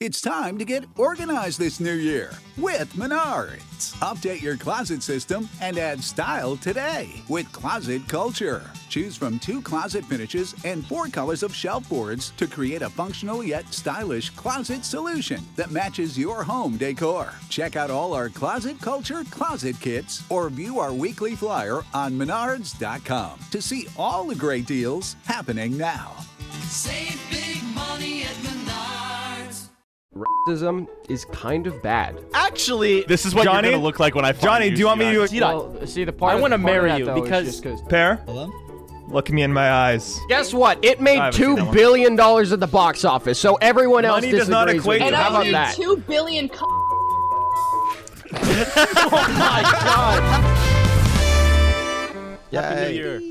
It's time to get organized this new year with Menards. Update your closet system and add style today with Closet Culture. Choose from 2 closet finishes and 4 colors of shelf boards to create a functional yet stylish closet solution that matches your home decor. Check out all our Closet Culture closet kits or view our weekly flyer on Menards.com to see all the great deals happening now. Save big money at Menards. Racism is kind of bad. Actually, This is what Johnny, you're gonna look like when I find Johnny, you, do you want me to? Well, see, the part I want to part of marry that, you though, is because just 'cause- Pear, Hello? look me in my eyes. guess what? It I made haven't seen that $2 one. billion at the box office, so everyone else Money does not disagrees equate with to you. And How I about need that? 2 billion. Oh my god! Happy New Year.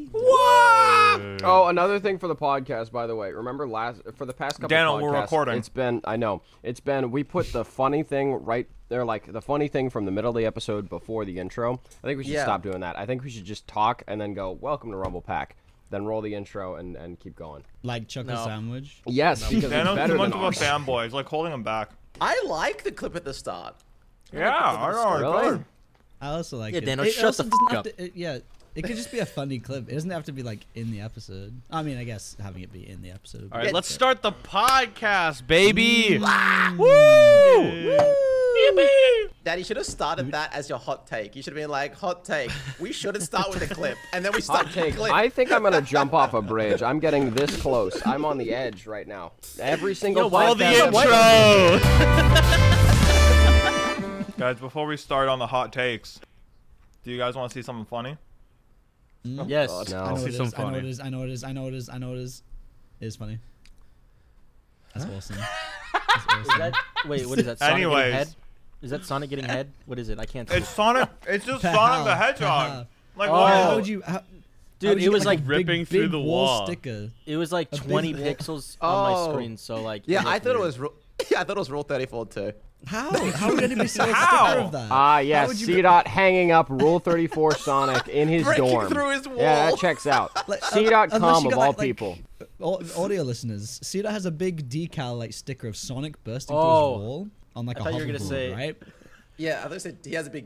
Oh, another thing for the podcast, by the way. Remember for the past couple Daniel, podcasts, we're recording. It's been, we put the funny thing right there, like the funny thing from the middle of the episode before the intro. I think we should stop doing that. I think we should just talk and then go, welcome to Rumble Pack. Then roll the intro and keep going. Like chocolate sandwich? Yes, because it's Daniel's better too much than of a ours. fanboy. It's like holding him back. I like the clip at the start. Yeah, I know. Really? Good. I also like it. Daniel, It shut also the doesn't f*** have to- it could just be a funny clip. It doesn't have to be like in the episode. I mean, I guess having it be in the episode. All right, let's start the podcast, baby. Woo! Dad, you should have started that as your hot take. You should have been like, hot take. We shouldn't start with the clip. And then we start Hot with the take. clip. I think I'm gonna jump off a bridge. I'm getting this close. I'm on the edge right now. Every single Roll the podcast- intro. Guys, before we start on the hot takes, do you guys want to see something funny? Yes. No. I know see what it some is. I know what funny. it is. I know what it is. I know what it is. I know what it is. It is funny. That's awesome. That's awesome. Is that, wait, what is that? Sonic Anyways. getting head? Is that Sonic getting head? What is it? I can't see. It's Sonic. It's just Sonic the Hedgehog. Like, Oh. what? How would you? Dude, it was like a ripping big, through big the wall wall. sticker. It was like A big 20 wall. pixels on Oh. my screen, so like. Yeah, I looked thought it weird. was. I thought it was Rule 34 too. How? How would anybody sell a How? sticker of that? Ah, How yes, would you C-Dot hanging up Rule 34 Sonic in his Breaking dorm. through his Yeah, wall. that checks out. Like, C.com unless you of got, all like- people. Audio listeners, Cedar has a big decal like sticker of Sonic bursting through Oh. his wall on like I a thought you were gonna hoverboard, say- right? Yeah, I thought said he has a big.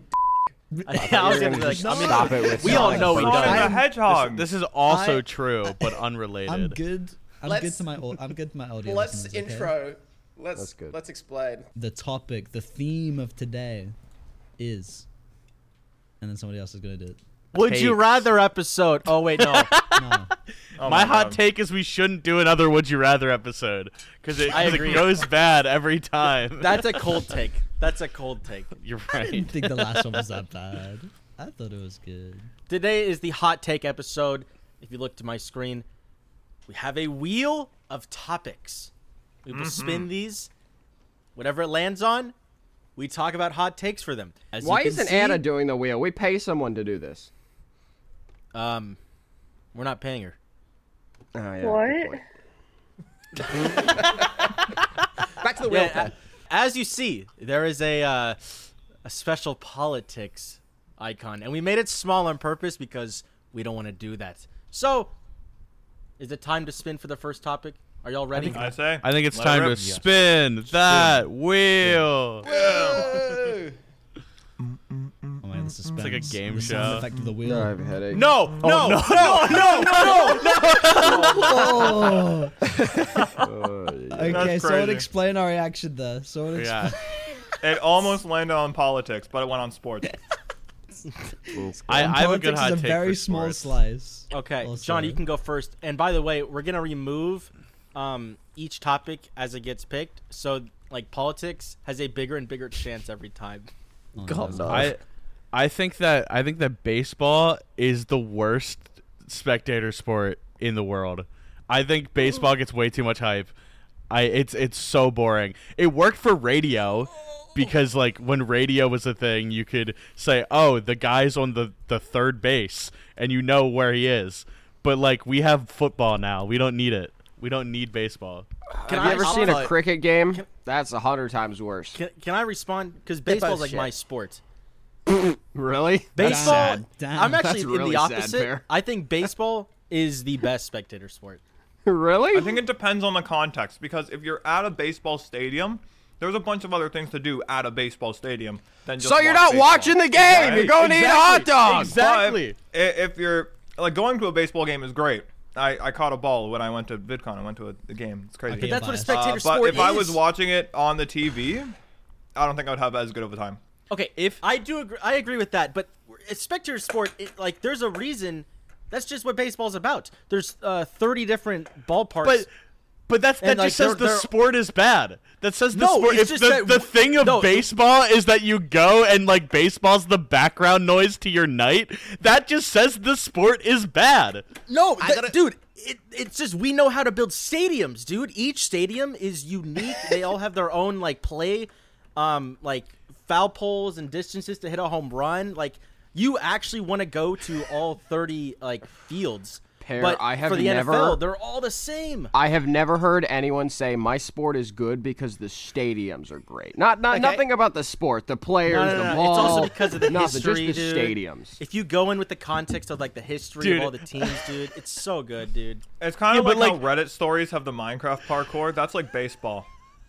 I was gonna be like, Stop I mean, it with we all Sonic know he Sonic does. the Hedgehog. This is also I- true, but unrelated. I'm good. I'm good Let's- to my. I'm good to my audio. Let's listeners, okay? intro. That's Let's good. Let's explain. The topic, the theme of today, is, and then somebody else is gonna do it. Would you Takes. rather episode? Oh wait, no. No. Oh My hot God. take is we shouldn't do another Would You Rather episode because I it agree. goes bad every time. That's a cold take. That's a cold take. You're I right. didn't think the last one was that bad. I thought it was good. Today is the hot take episode. If you look to my screen, we have a wheel of topics. We will spin these. Whatever it lands on, we talk about hot takes for them. As you Why can isn't see, Anna doing the wheel? We pay someone to do this. We're not paying her. Oh, yeah, What? good point. Back to the wheel. Yeah, as you see, there is a special politics icon, and we made it small on purpose because we don't want to do that. So, is it time to spin for the first topic? Are y'all ready? I say. I think it's Let time it to rip. spin that wheel. Woo! Oh man, the suspense. like a game the show. Sound effect of the wheel. I have a headache. No, no, no, Oh. Oh, yeah. Okay, That's so I'd crazy. explain our reaction there. So I'd Yeah. It almost landed on politics, but it went on sports. I have a good politics hot is a take very for small sports. slice. Okay, Also- John, you can go first. And by the way, we're gonna remove each topic as it gets picked. So, like, politics has a bigger and bigger chance every time. God no. I think that baseball is the worst spectator sport in the world. I think baseball gets way too much hype. It's so boring. It worked for radio because like when radio was a thing, you could say, "Oh, the guy's on the third base," and you know where he is. But like we have football now. We don't need it. We don't need baseball. Can Have you ever I'll seen tell a you- cricket game? That's 100 times worse. Can I respond? Because baseball's like shit. my sport. Really? Baseball. sad. Damn. I'm actually That's in really the sad, opposite. Pear. I think baseball is the best spectator sport. Really? I think it depends on the context, because if you're at a baseball stadium, there's a bunch of other things to do at a baseball stadium than just So you're watch not baseball. watching the game. You're going to eat a hot dog. Exactly. But if you're like, going to a baseball game is great. I caught a ball when I went to VidCon. I went to a game. It's crazy. Okay, That's what a biased. spectator But sport if is. I was watching it on the TV, I don't think I would have as good of a time. Okay, if I do agree, I agree with that. But a spectator sport, like, there's a reason. That's just what baseball's about. There's 30 different ballparks. But that And, like, just says the they're- sport is bad. That says the No, sport. it's If just the, that the thing of no. baseball is that you go and like baseball's the background noise to your night, that just says the sport is bad. No, dude, it's just we know how to build stadiums, dude. Each stadium is unique. They all have their own like play, like foul poles and distances to hit a home run. Like you actually want to go to all 30 like fields. Pear, But I have for the never- NFL, they're all the same. I have never heard anyone say my sport is good because the stadiums are great. Nothing about the sport, the players, No. the ball. It's also because of the nothing, history, just the dude. stadiums. If you go in with the context of like the history Dude. of all the teams, dude, it's so good, dude. It's kind Yeah, of but, like how Reddit stories have the Minecraft parkour. That's like baseball.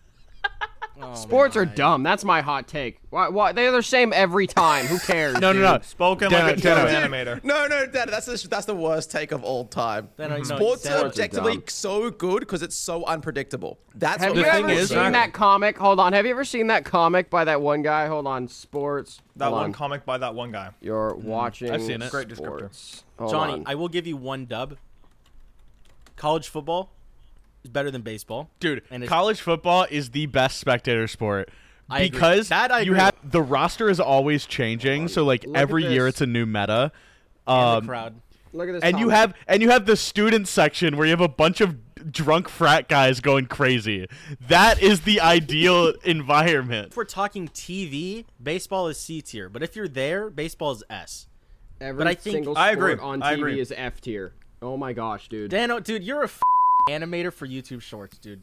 Sports are dumb. That's my hot take. Why they're the same every time. Who cares? No, dude? no. Spoken Dano, like a true Dano. animator. No, Dad, that's the worst take of all time. Then I know Sports are Sports objectively dumb. so good because it's so unpredictable. That's Have what you makes ever it is- seen so that comic? Hold on. Have you ever seen that comic by that one guy? Hold on. Sports. That Hold one on. comic by that one guy. You're watching. I've seen it. Great descriptor. sports. Hold Johnny, on. I will give you one dub. College football is better than baseball. Dude, And it's- college football is the best spectator sport. I agree. Because That I you agree have the roster is always changing, so like Look at every year this. it's a new meta. And the crowd. Look at this. And you have the student section where you have a bunch of drunk frat guys going crazy. That is the ideal environment. If we're talking TV, baseball is C tier. But if you're there, baseball is S. Every but I think- single I sport agree. on I TV agree. is F tier. Oh my gosh, dude. Dano, dude, you're a animator for YouTube Shorts, dude.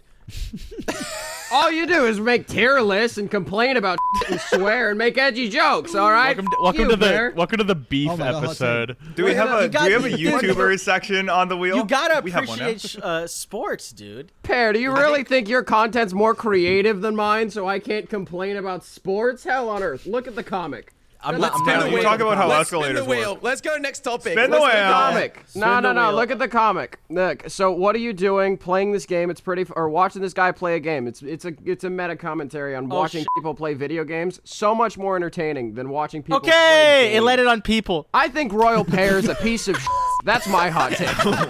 All you do is make tier lists and complain about and swear and make edgy jokes. All right. Welcome to Bear. the beef Oh my God, hot episode. Do we Wait, have no, a you got- YouTuber section on the wheel? You gotta We have one now. appreciate sports, dude. Pear, do you really think your content's more creative than mine, so I can't complain about sports? Hell on earth! Look at the comic. I'm Let's not. I'm spin not the You wheel. talk about how Let's spin the escalators wheel. work. Let's go next topic. Spin the Let's wheel. Comic. No. the wheel. Look at the comic. Look. So what are you doing? Playing this game? It's pretty. Or watching this guy play a game? It's a meta commentary on watching shit. people play video games. So much more entertaining than watching people. play Okay, it games. landed on people. I think Royal Pear is a piece of. That's my hot take.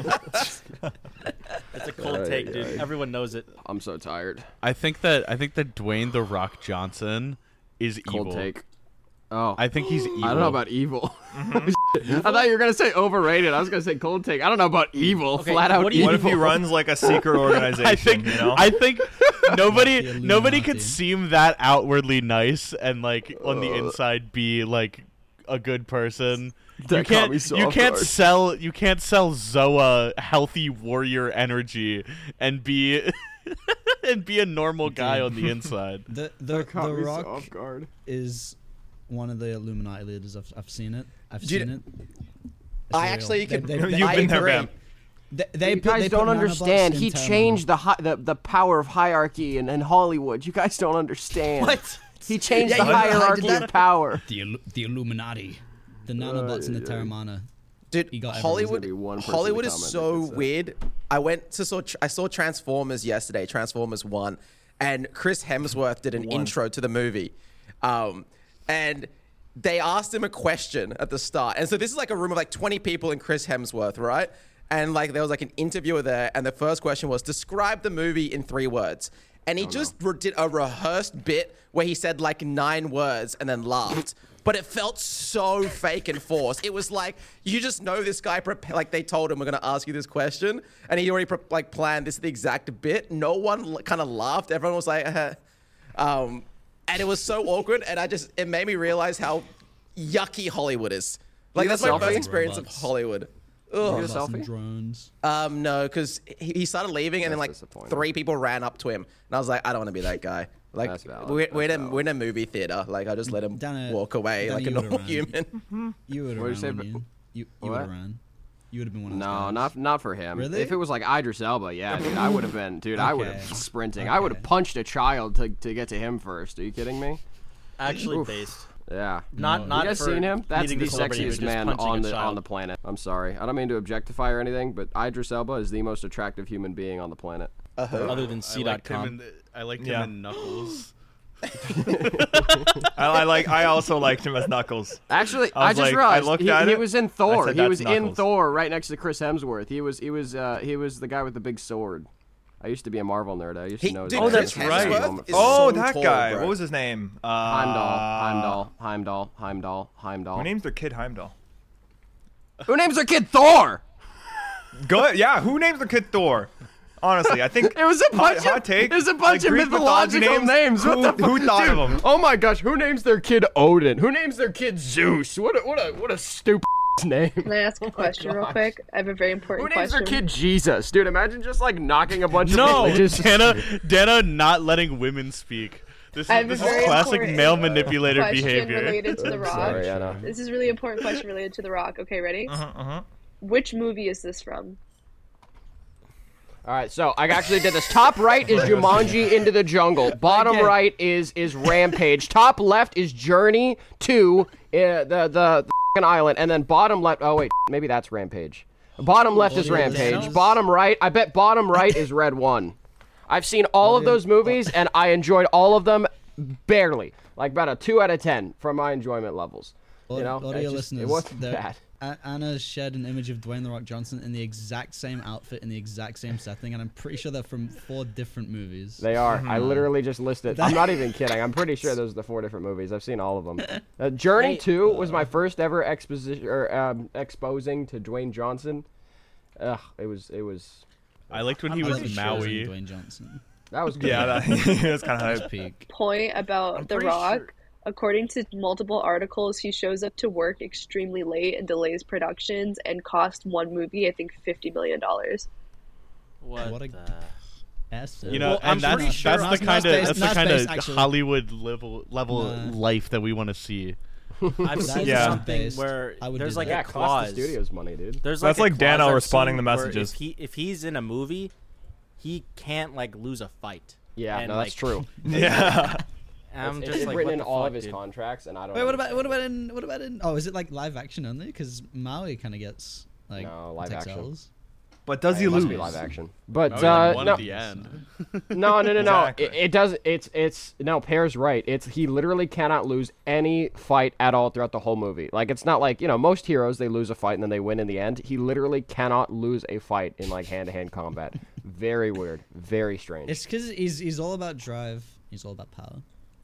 That's a cold take, dude. Everyone knows it. I'm so tired. I think that Dwayne the Rock Johnson is Cold evil. take. Oh. I think he's evil. I don't know about evil. I thought you were gonna say overrated. I was gonna say cold take. I don't know about evil. Okay, Flat out what do you- evil. What if he runs like a secret organization? I think nobody Illuminati. could seem that outwardly nice and like on the inside be like a good person. That caught me so off guard. You can't sell Zoa healthy warrior energy and be and be a normal guy on the inside. The Caught me so Rock off guard. is one of the Illuminati leaders. I've seen it. I've Dude, seen it. It's I real. actually can. You've I been there, agree. Bam. They You guys don't understand. He changed the power of hierarchy in Hollywood. You guys don't understand. What? He changed Yeah, the you know how he did hierarchy that? of power. the Illuminati, the nanobots and the Terramana. Dude, He got Hollywood, There's gonna be one person Hollywood to is comment so that gets that. weird. I saw Transformers yesterday, Transformers 1, and Chris Hemsworth did an intro to the movie. And they asked him a question at the start. And so this is like a room of like 20 people and Chris Hemsworth, right? And like there was like an interviewer there, and the first question was, describe the movie in 3 words. And he did a rehearsed bit where he said like 9 words and then laughed. But it felt so fake and forced. It was like, you just know this guy, like they told him, we're going to ask you this question. And he already like planned this is the exact bit. No one kind of laughed. Everyone was like, and it was so awkward. And it made me realize how yucky Hollywood is. Like that's my selfie? first experience of Robots. Hollywood. Get a Ugh. Robots and selfie? drones. No, because he started leaving and then like That's disappointing. 3 people ran up to him. And I was like, I don't want to be that guy. Like That's valid. we're in a movie theater. Like I just let him Dana- walk away Dana, like a you would've normal ran. human. You would What'd you have say, ran. You would what? have ran. You would have been one of those No, guys. not for him. Really? If it was like Idris Elba, yeah, dude, I would have been. Dude, I would have Okay. sprinting. I would have punched a child to get to him first. Are you kidding me? Actually Oof. based. Yeah. Not No. not You guys for seen him? That's meeting the the celebrity, sexiest but just man punching on a the child. planet. I'm sorry. I don't mean to objectify or anything, but Idris Elba is the most attractive human being on the planet. Other than C.com. I liked him Yeah. in Knuckles. I also liked him as Knuckles. Actually, I I was just like- I realized looked he, at he it, was in I Thor. said, He was "That's in Knuckles." Thor right next to Chris Hemsworth. He was the guy with the big sword. I used to be a Marvel nerd. I used to know his Dude, name. Chris that's right. Hemsworth is Oh, so that tall, guy. bro. What was his name? Heimdall. Who names their kid Heimdall? Who names their kid Thor? Go ahead. Yeah, who names their kid Thor? Honestly, I think It was a bunch hot of take. It was a bunch like, of Greek mythology mythological names. What Who, the fuck? who thought Dude, of them? Oh my gosh, who names their kid Odin? Who names their kid Zeus? What a stupid name. Can I ask a question real quick? I have a very Who important names their question. kid Jesus? Dude, imagine just like knocking a bunch of No, religious Dana not letting women speak. This I is, have a this very is classic important male manipulator question behavior. related to The Rock. Sorry, Anna. This is a really important question related to The Rock. Okay, ready? Which movie is this from? All right, so I actually did this. Top right is Jumanji Into the Jungle. Bottom right is Rampage. Top left is Journey to the f***ing island, and then bottom left. Oh wait, maybe that's Rampage. Bottom left is Rampage. Bottom right, I bet bottom right is Red One. I've seen all of those movies, and I enjoyed all of them barely, like about a 2 out of 10 from my enjoyment levels. You know, audio it's just- listeners, it wasn't there- bad. Anna shared an image of Dwayne The Rock Johnson in the exact same outfit in the exact same setting, and I'm pretty sure they're from 4 different movies. They are. I literally just listed. I'm not even kidding. I'm pretty sure those are the 4 different movies. I've seen all of them. Journey 2 was my first ever exposition or exposing to Dwayne Johnson. Ugh, it was. I liked when he I was love the Maui. Dwayne Johnson. That was good. Yeah, that's kind of hype. Peak. Point about The pretty Rock. sure- According to multiple articles, he shows up to work extremely late and delays productions and cost one movie, I think, $50 million. What a- the- Yes, You know, Well, I'm and that's pretty sure- that's the Not kind space, of that's the not kind space, of actually. Hollywood level Nah. life that we want to see. I've seen Yeah. something Based. where I would there's do like that. Yeah, a it cost clause. the studios money, dude. There's That's a like clause Dano I've responding seen to where messages. If he's in a movie, he can't like lose a fight. Yeah, And, no, that's like, true. Yeah. I'm it's just like, written what in the all fuck, of his dude? contracts, and I don't. Wait, understand. what about in? Oh, is it like live action only? Because Maui kind of gets like No, live takes action. L's. But does he It lose? must be live action. But Maui like won no, at the end. no. Exactly. It does. It's no. Pear's right. He literally cannot lose any fight at all throughout the whole movie. Like it's not like most heroes they lose a fight and then they win in the end. He literally cannot lose a fight in like hand-to-hand combat. Very weird. Very strange. It's because he's all about drive. He's all about power.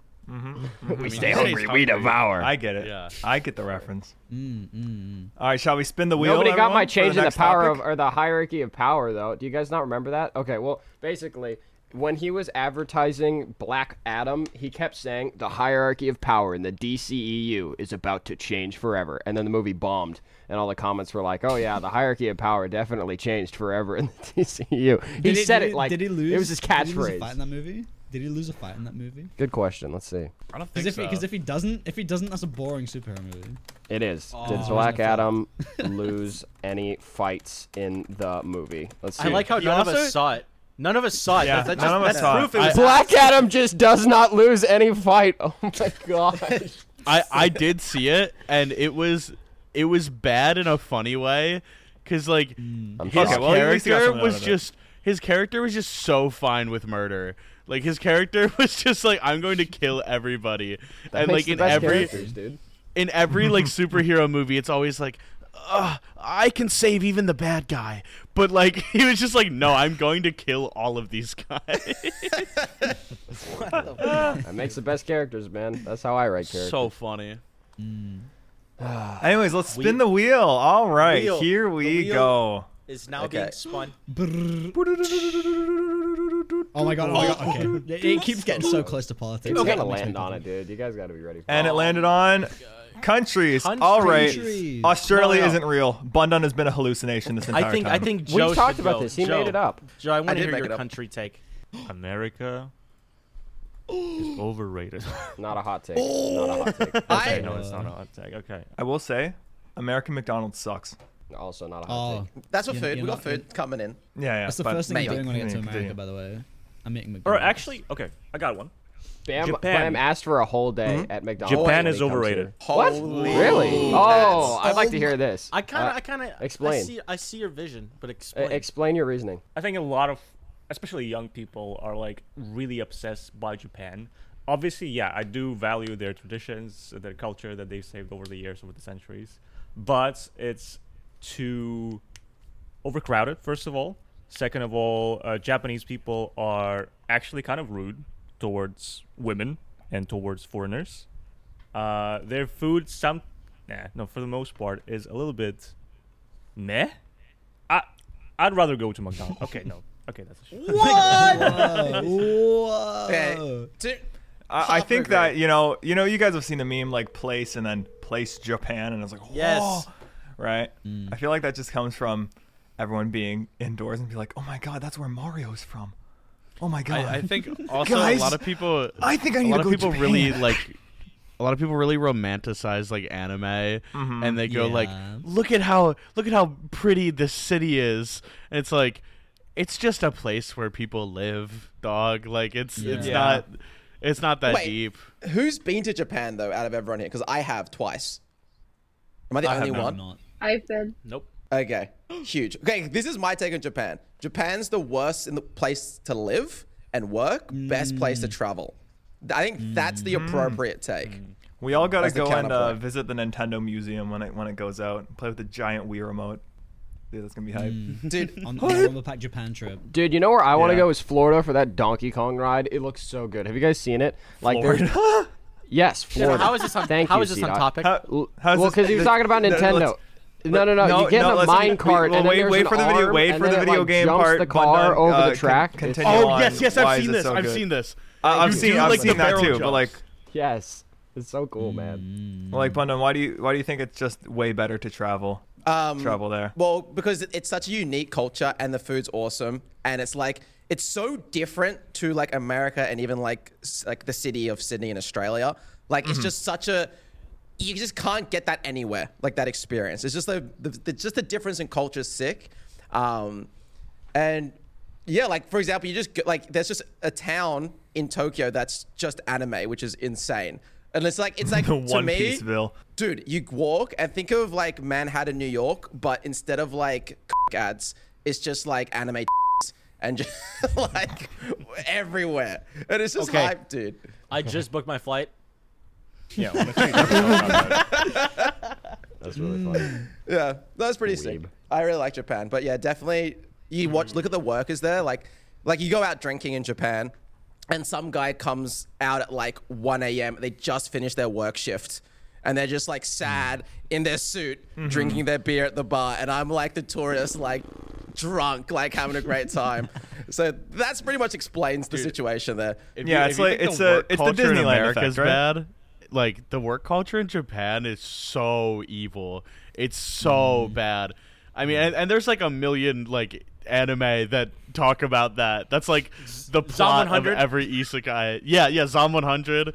we stay hungry, we devour. I get it. Yeah. I get the reference. All right, shall we spin the wheel? Nobody got my everyone, for change in the next power topic? of or the hierarchy of power though. Do you guys not remember that? Okay, well, basically, when he was advertising Black Adam, he kept saying the hierarchy of power in the DCEU is about to change forever. And then the movie bombed, and all the comments were like, "Oh yeah, the hierarchy of power definitely changed forever in the DCEU." He said it like Did he lose? it was his Did he lose a fight catchphrase. in that movie? Did he lose a fight in that movie? Good question. Let's see. I don't think Because so. if he doesn't, that's a boring superhero movie. It is. Oh. Did Black Adam lose any fights in the movie? Let's see. I like how He none of also- us saw it. None of us saw it. Yeah, that's none of us that's saw proof it. it was Black Adam just does not lose any fight. Oh my gosh. I did see it, and it was bad in a funny way, because like his Okay, well, at least he got character something out was of it. just his character was just so fine with murder. Like his character was just like, I'm going to kill everybody, and Makes like the in best every characters, dude. in every like superhero movie, it's always like, I can save even the bad guy, but like he was just like, no, I'm going to kill all of these guys. That makes the best characters, man. That's how I write characters. So funny. Anyways, let's spin the wheel. All right, Wheel. here The we wheel. go. is now Okay. being spun. Oh my god! Okay, it keeps getting so close to politics. It's That gonna makes me land on pumped. it, dude. You guys got to be ready for And it. it landed on countries. All right, Countries. Australia No. isn't real. Bundun has been a hallucination this entire time. I think Joe We talked should about go. this. He Joe, made it up. Joe, I want to did hear make your it up. country take. America is overrated. Not a hot take. Not a hot take. I No, it's not a hot take. Okay. I will say, American McDonald's sucks. Also not a hot Oh, take. That's for You're- food. you're We got not- food coming in. Yeah. that's the but first thing I'm maybe. doing when I get to Continue. America. By the way, I'm eating Or McDonald's. actually, okay, I got one. Japan. Bam asked for a whole day at McDonald's. Japan when is he comes overrated. here. Holy. Really? Oh, I'd like to hear this. I kind of explain. I see your vision, but explain. Explain your reasoning. I think a lot of, especially young people, are like really obsessed by Japan. Obviously, yeah, I do value their traditions, their culture that they've saved over the years, over the centuries. But it's too overcrowded, first of all. Second of all, Japanese people are actually kind of rude towards women and towards foreigners. Their food, for the most part, is a little bit meh. I'd rather go to McDonald's. Okay, no. Okay, that's a shit. Whoa. Okay. I think that you guys have seen the meme like place and then place Japan, and it's like, Yes. whoa, right? I feel like that just comes from everyone being indoors and be like, oh my god, that's where Mario's from. Oh my god. I think also Guys, a lot of people. I think I a need lot to of go people Japan. really like. A lot of people really romanticize like anime, and they go like, Yeah. look at how pretty this city is. And it's like, it's just a place where people live, dog. Like it's Yeah. not that Wait. deep. Who's been to Japan though, out of everyone here? Because I have twice. Am I the I have only not. one? Not. I've been. Nope. Okay, huge. Okay, this is my take on Japan. Japan's the worst in the place to live and work. Best place to travel. I think that's the appropriate take. We all gotta That's the go and counterpoint. visit the Nintendo Museum when it goes out. Play with the giant Wii remote. Dude, that's gonna be hype. Dude, On the Rumble Pack Japan trip. Dude, you know where I want to Yeah. go is Florida for that Donkey Kong ride. It looks so good. Have you guys seen it? Like there's yes, Florida. How is this on? Thank how you, is this on C-Dot. topic? How's Well, this- because he was talking about Nintendo. No, you get in a listen, mine cart, and then wait there's for an the video. arm, Wait and for then the it, video like, game jumps part. the car but, over the track. Continue Oh on. yes, Why I've is seen it this. so I've good? seen this. I've You seen do, I've like, the seen that barrel too. But jumps. like, Yes, it's so cool, man. Bundon, why do you think it's just way better to travel there? Well, because it's such a unique culture and the food's awesome, and it's like it's so different to like America and even like the city of Sydney in Australia. Like it's just such a you just can't get that anywhere. Like that experience. It's just the difference in culture is sick, and yeah, like for example, you just like there's just a town in Tokyo that's just anime, which is insane. And it's like to One me, Pieceville. dude, you walk and think of like Manhattan, New York, but instead of like ads, it's just like anime and just like everywhere. And it's just Okay. hype, dude. I just booked my flight. Yeah, honestly, that's That's really funny. Yeah, that's pretty sick. Weeb. I really like Japan, but yeah, definitely you look at the workers there. Like you go out drinking in Japan, and some guy comes out at like 1 a.m. They just finished their work shift, and they're just like sad in their suit, drinking their beer at the bar, and I'm like the tourist, like drunk, like having a great time. So that's pretty much explains the situation there. Yeah, it's like think it's the work the culture in Disneyland America's effect, right? bad. Like the work culture in Japan is so evil. It's so bad. I mean, and there's like a million like anime that talk about that. That's like the plot of 100? every isekai. Yeah, Zom 100.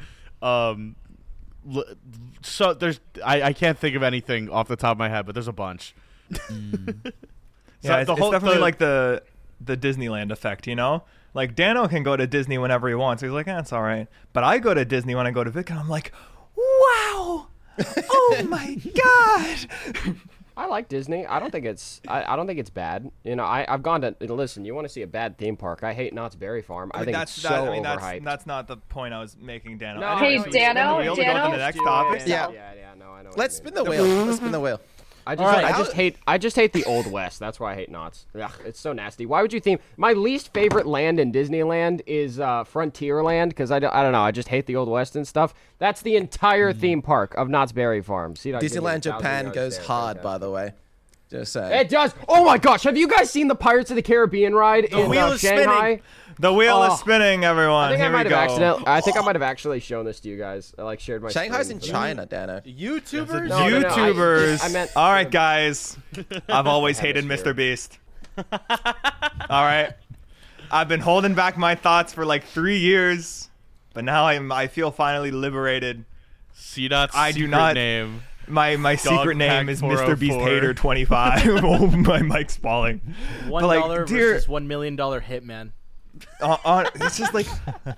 So there's I can't think of anything off the top of my head, but there's a bunch. Yeah, it's definitely the- like the Disneyland effect, you know? Like Dano can go to Disney whenever he wants. He's like, it's all right. But I go to Disney when I go to VidCon. I'm like, wow, oh my god. I like Disney. I don't think it's bad. You know, I've gone to listen. You want to see a bad theme park? I hate Knott's Berry Farm. I think it's so overhyped. That's not the point I was making, Dano. No, Anyway, Hey, so we spin the Dano, wheel to go to Dano? the next Do it. topic. Yeah. No, I know. what Let's you spin mean. the wheel. Let's spin the wheel. I just, Alright, I just hate the Old West. That's why I hate Knott's. Ugh, it's so nasty. Why would you theme? My least favorite land in Disneyland is Frontierland because I don't know. I just hate the Old West and stuff. That's the entire theme park of Knott's Berry Farm. See, Disneyland Japan goes hard, by the way. Just saying. It does. Oh my gosh! Have you guys seen the Pirates of the Caribbean ride in wheel is Shanghai? spinning. The wheel Oh. is spinning, everyone. I think Here I might we have go. I think I might have actually shown this to you guys. I like shared my. Shanghai's screen in for that. China, Dano. YouTubers. No, no, no, YouTubers. I meant- all right, guys. I've always hated Hemisphere. Mr. Beast. All right. I've been holding back my thoughts for like 3 years, but now I feel finally liberated. C-Dot's I do secret not- name My secret name Pack is Mr. Beast 404. Hater 25. Oh, my mic's falling. $1 versus $1 million hitman. It's just like,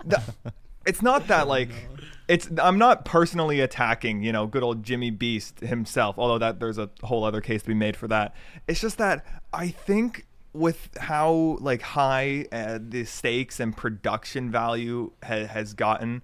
it's not that like, I'm not personally attacking, good old Jimmy Beast himself, although there's a whole other case to be made for that. It's just that I think with how like high the stakes and production value has gotten,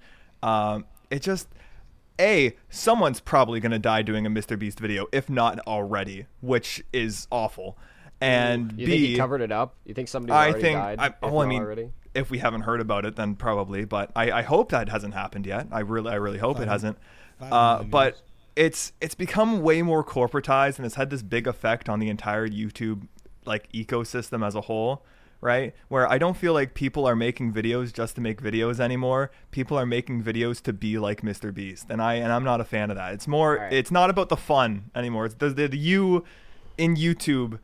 it just, someone's probably going to die doing a Mr. Beast video, if not already, which is awful. And you think he covered it up? You think somebody already died? Already? If we haven't heard about it, then probably. But I hope that hasn't happened yet. I really hope it hasn't. But it's become way more corporatized, and it's had this big effect on the entire YouTube like ecosystem as a whole, right? Where I don't feel like people are making videos just to make videos anymore. People are making videos to be like Mr. Beast, and I'm not a fan of that. It's more, It's not about the fun anymore. It's the you in YouTube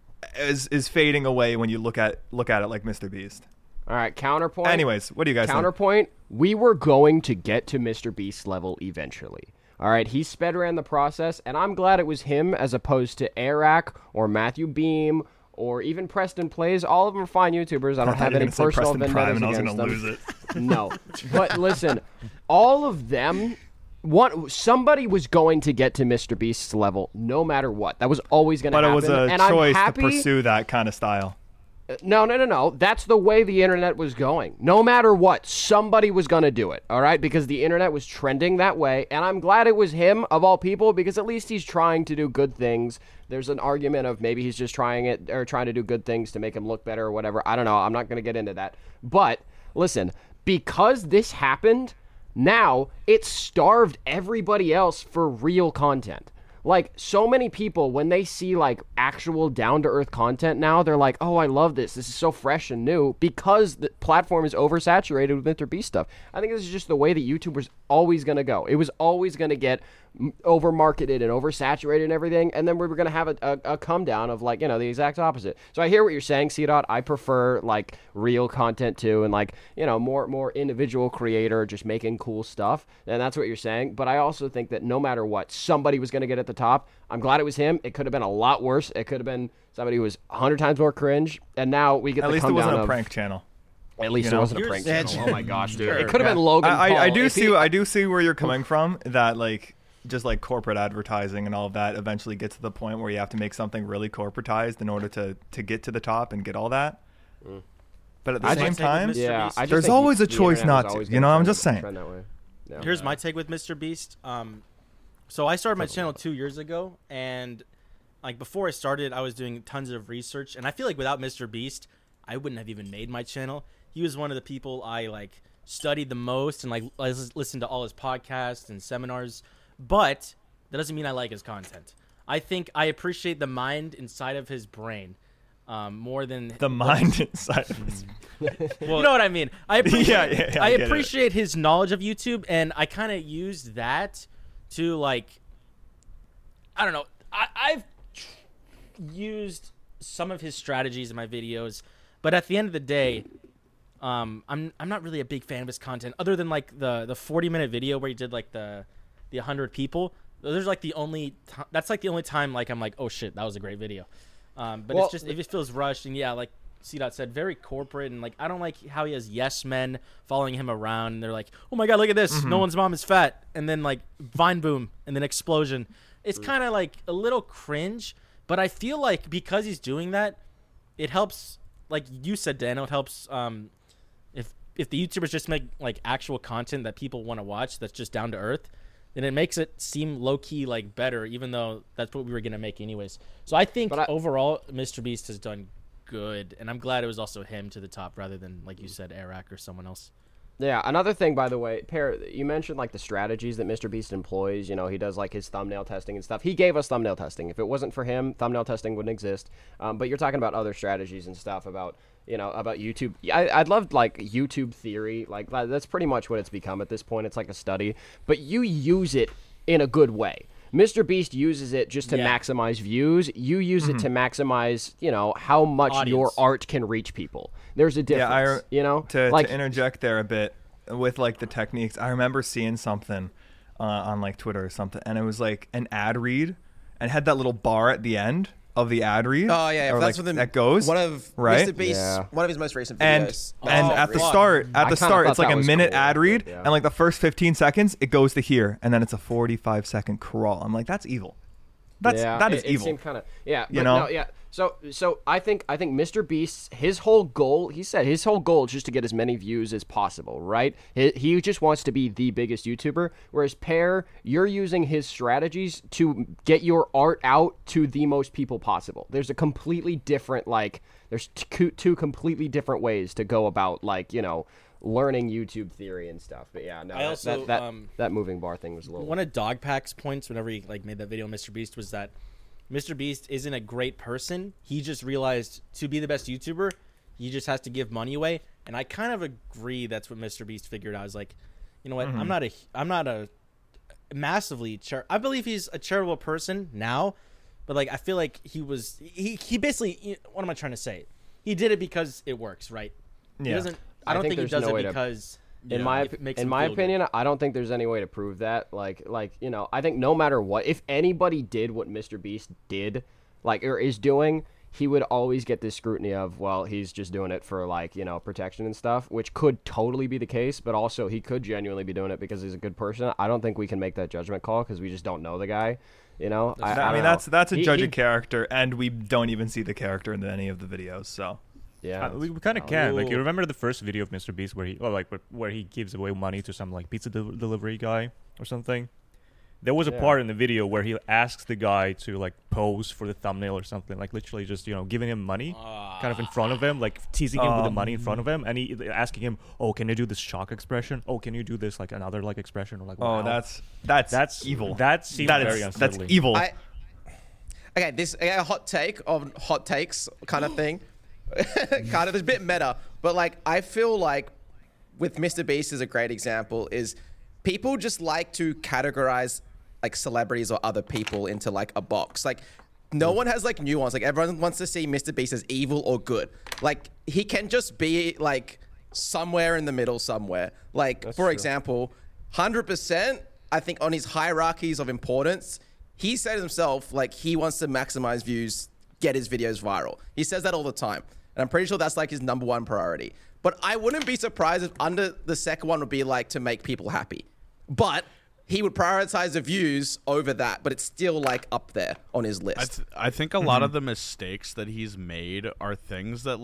is fading away when you look at it like Mr. Beast. All right, counterpoint. Anyways, what do you guys think? We were going to get to Mr. Beast level eventually. All right, he sped ran the process, and I'm glad it was him as opposed to Eric or Matthew Beam or even Preston Plays. All of them are fine YouTubers. I don't have any personal vendettas against them. Lose it. No, but listen, all of them. Somebody was going to get to Mr. Beast's level no matter what. That was always going to happen. But it was a choice to pursue that kind of style. No. That's the way the internet was going. No matter what, somebody was going to do it, all right? Because the internet was trending that way, and I'm glad it was him, of all people, because at least he's trying to do good things. There's an argument of maybe he's just trying to do good things to make him look better or whatever. I don't know. I'm not going to get into that. But, listen, because this happened, now it starved everybody else for real content. Like, so many people, when they see, like, actual down-to-earth content now, they're like, oh, I love this. This is so fresh and new, because the platform is oversaturated with Mr. Beast stuff. I think this is just the way that YouTube was always going to go. It was always going to get over-marketed and oversaturated and everything, and then we were going to have a come-down of, like, the exact opposite. So I hear what you're saying, C-Dot. I prefer, like, real content, too, and, like, more individual creator just making cool stuff, and that's what you're saying. But I also think that no matter what, somebody was going to get at the top. I'm glad it was him. It could have been a lot worse. It could have been somebody who was 100 times more cringe, and now we get the come down of... At least it wasn't a prank channel. At least it wasn't a prank channel. Oh my gosh, dude! It could have been Logan Paul. I do see where you're coming from. That like just like corporate advertising and all of that eventually gets to the point where you have to make something really corporatized in order to get to the top and get all that. But at the same time, there's always a choice not to. I'm just saying. Here's my take with Mr. Beast. So I started my channel 2 years ago, and like before I started, I was doing tons of research, and I feel like without Mr. Beast, I wouldn't have even made my channel. He was one of the people I like studied the most, and like I listened to all his podcasts and seminars. But that doesn't mean I like his content. I think I appreciate the mind inside of his brain more than the mind inside of his brain. Well, you know what I mean? I appreciate his knowledge of YouTube, and I kind of used that to like, I don't know. I've used some of his strategies in my videos, but at the end of the day, I'm not really a big fan of his content, other than like the 40-minute video where he did like the 100 people. There's like that's like the only time like I'm like, oh shit, that was a great video. But it's just, it just feels rushed, and yeah, like C-Dot said, very corporate, and like I don't like how he has yes men following him around, and they're like, oh my god, look at this, no one's mom is fat, and then like Vine boom, and then explosion. It's kind of like a little cringe, but I feel like because he's doing that, it helps. Like you said, Dan, it helps. If the YouTubers just make like actual content that people want to watch, that's just down to earth, then it makes it seem low key like better, even though that's what we were gonna make anyways. So I think overall, Mr. Beast has done good, and I'm glad it was also him to the top rather than like you said, Eric or someone else. Yeah, another thing, by the way, Per, you mentioned like the strategies that Mr. Beast employs. He does like his thumbnail testing and stuff. He gave us thumbnail testing. If it wasn't for him, thumbnail testing wouldn't exist. But you're talking about other strategies and stuff about YouTube. I'd love like YouTube theory. Like that's pretty much what it's become at this point. It's like a study, but you use it in a good way. Mr. Beast uses it just to maximize views. You use it to maximize, how much audience. Your art can reach people. There's a difference, To interject there a bit with like the techniques, I remember seeing something on like Twitter or something, and it was like an ad read, and had that little bar at the end of the ad read. Oh yeah, or that's like, what that goes one of right. Mr. Beast's one of his most recent And videos. at the really? start, I kinda it's thought like that a was minute cool, ad read, yeah. and like the first 15 seconds, it goes to here, and then it's a 45-second crawl. I'm like, that's evil. That is it evil. seemed kind of you know? No, yeah. So I think Mr. Beast, his whole goal, he said his whole goal is just to get as many views as possible, right? He just wants to be the biggest YouTuber. Whereas Pear, you're using his strategies to get your art out to the most people possible. There's a completely different there's two completely different ways to go about learning YouTube theory and stuff. But yeah, no, I also, that moving bar thing was a little. One of Dogpack's points whenever he made that video on Mr. Beast was that Mr. Beast isn't a great person. He just realized to be the best YouTuber, he just has to give money away. And I kind of agree that's what Mr. Beast figured out. I was like, you know what? I'm not a massively I believe he's a charitable person now, but I feel like he basically, what am I trying to say? He did it because it works, right? Yeah. He doesn't. I don't think he does it because. In my opinion, I don't think there's any way to prove that. I think no matter what, if anybody did what Mr. Beast did, or is doing, he would always get this scrutiny of, well, he's just doing it for protection and stuff, which could totally be the case, but also he could genuinely be doing it because he's a good person. I don't think we can make that judgment call because we just don't know the guy. I mean, that's a judge of character, and we don't even see the character in any of the videos, so. Yeah, we kind of can. Like, you remember the first video of Mr. Beast where he gives away money to some pizza delivery guy or something? There was a part in the video where he asks the guy to pose for the thumbnail or something, literally just giving him money, kind of in front of him, teasing him with the money in front of him, and he asking him, "Oh, can you do this shock expression? Oh, can you do this another expression?" Or wow. Oh, that's evil. That seems very unsettling. That's evil. Okay, this a hot take of hot takes kind of thing. Kind of a bit meta, but I feel like with Mr. Beast is a great example is people just like to categorize celebrities or other people into a box. No one has nuance. Everyone wants to see Mr. Beast as evil or good. He can just be somewhere in the middle somewhere. For example, 100%, I think on his hierarchies of importance, he said himself he wants to maximize views, get his videos viral. He says that all the time. And I'm pretty sure that's his number one priority. But I wouldn't be surprised if under the second one would be to make people happy. But he would prioritize the views over that, but it's still up there on his list. I think a lot of the mistakes that he's made are things that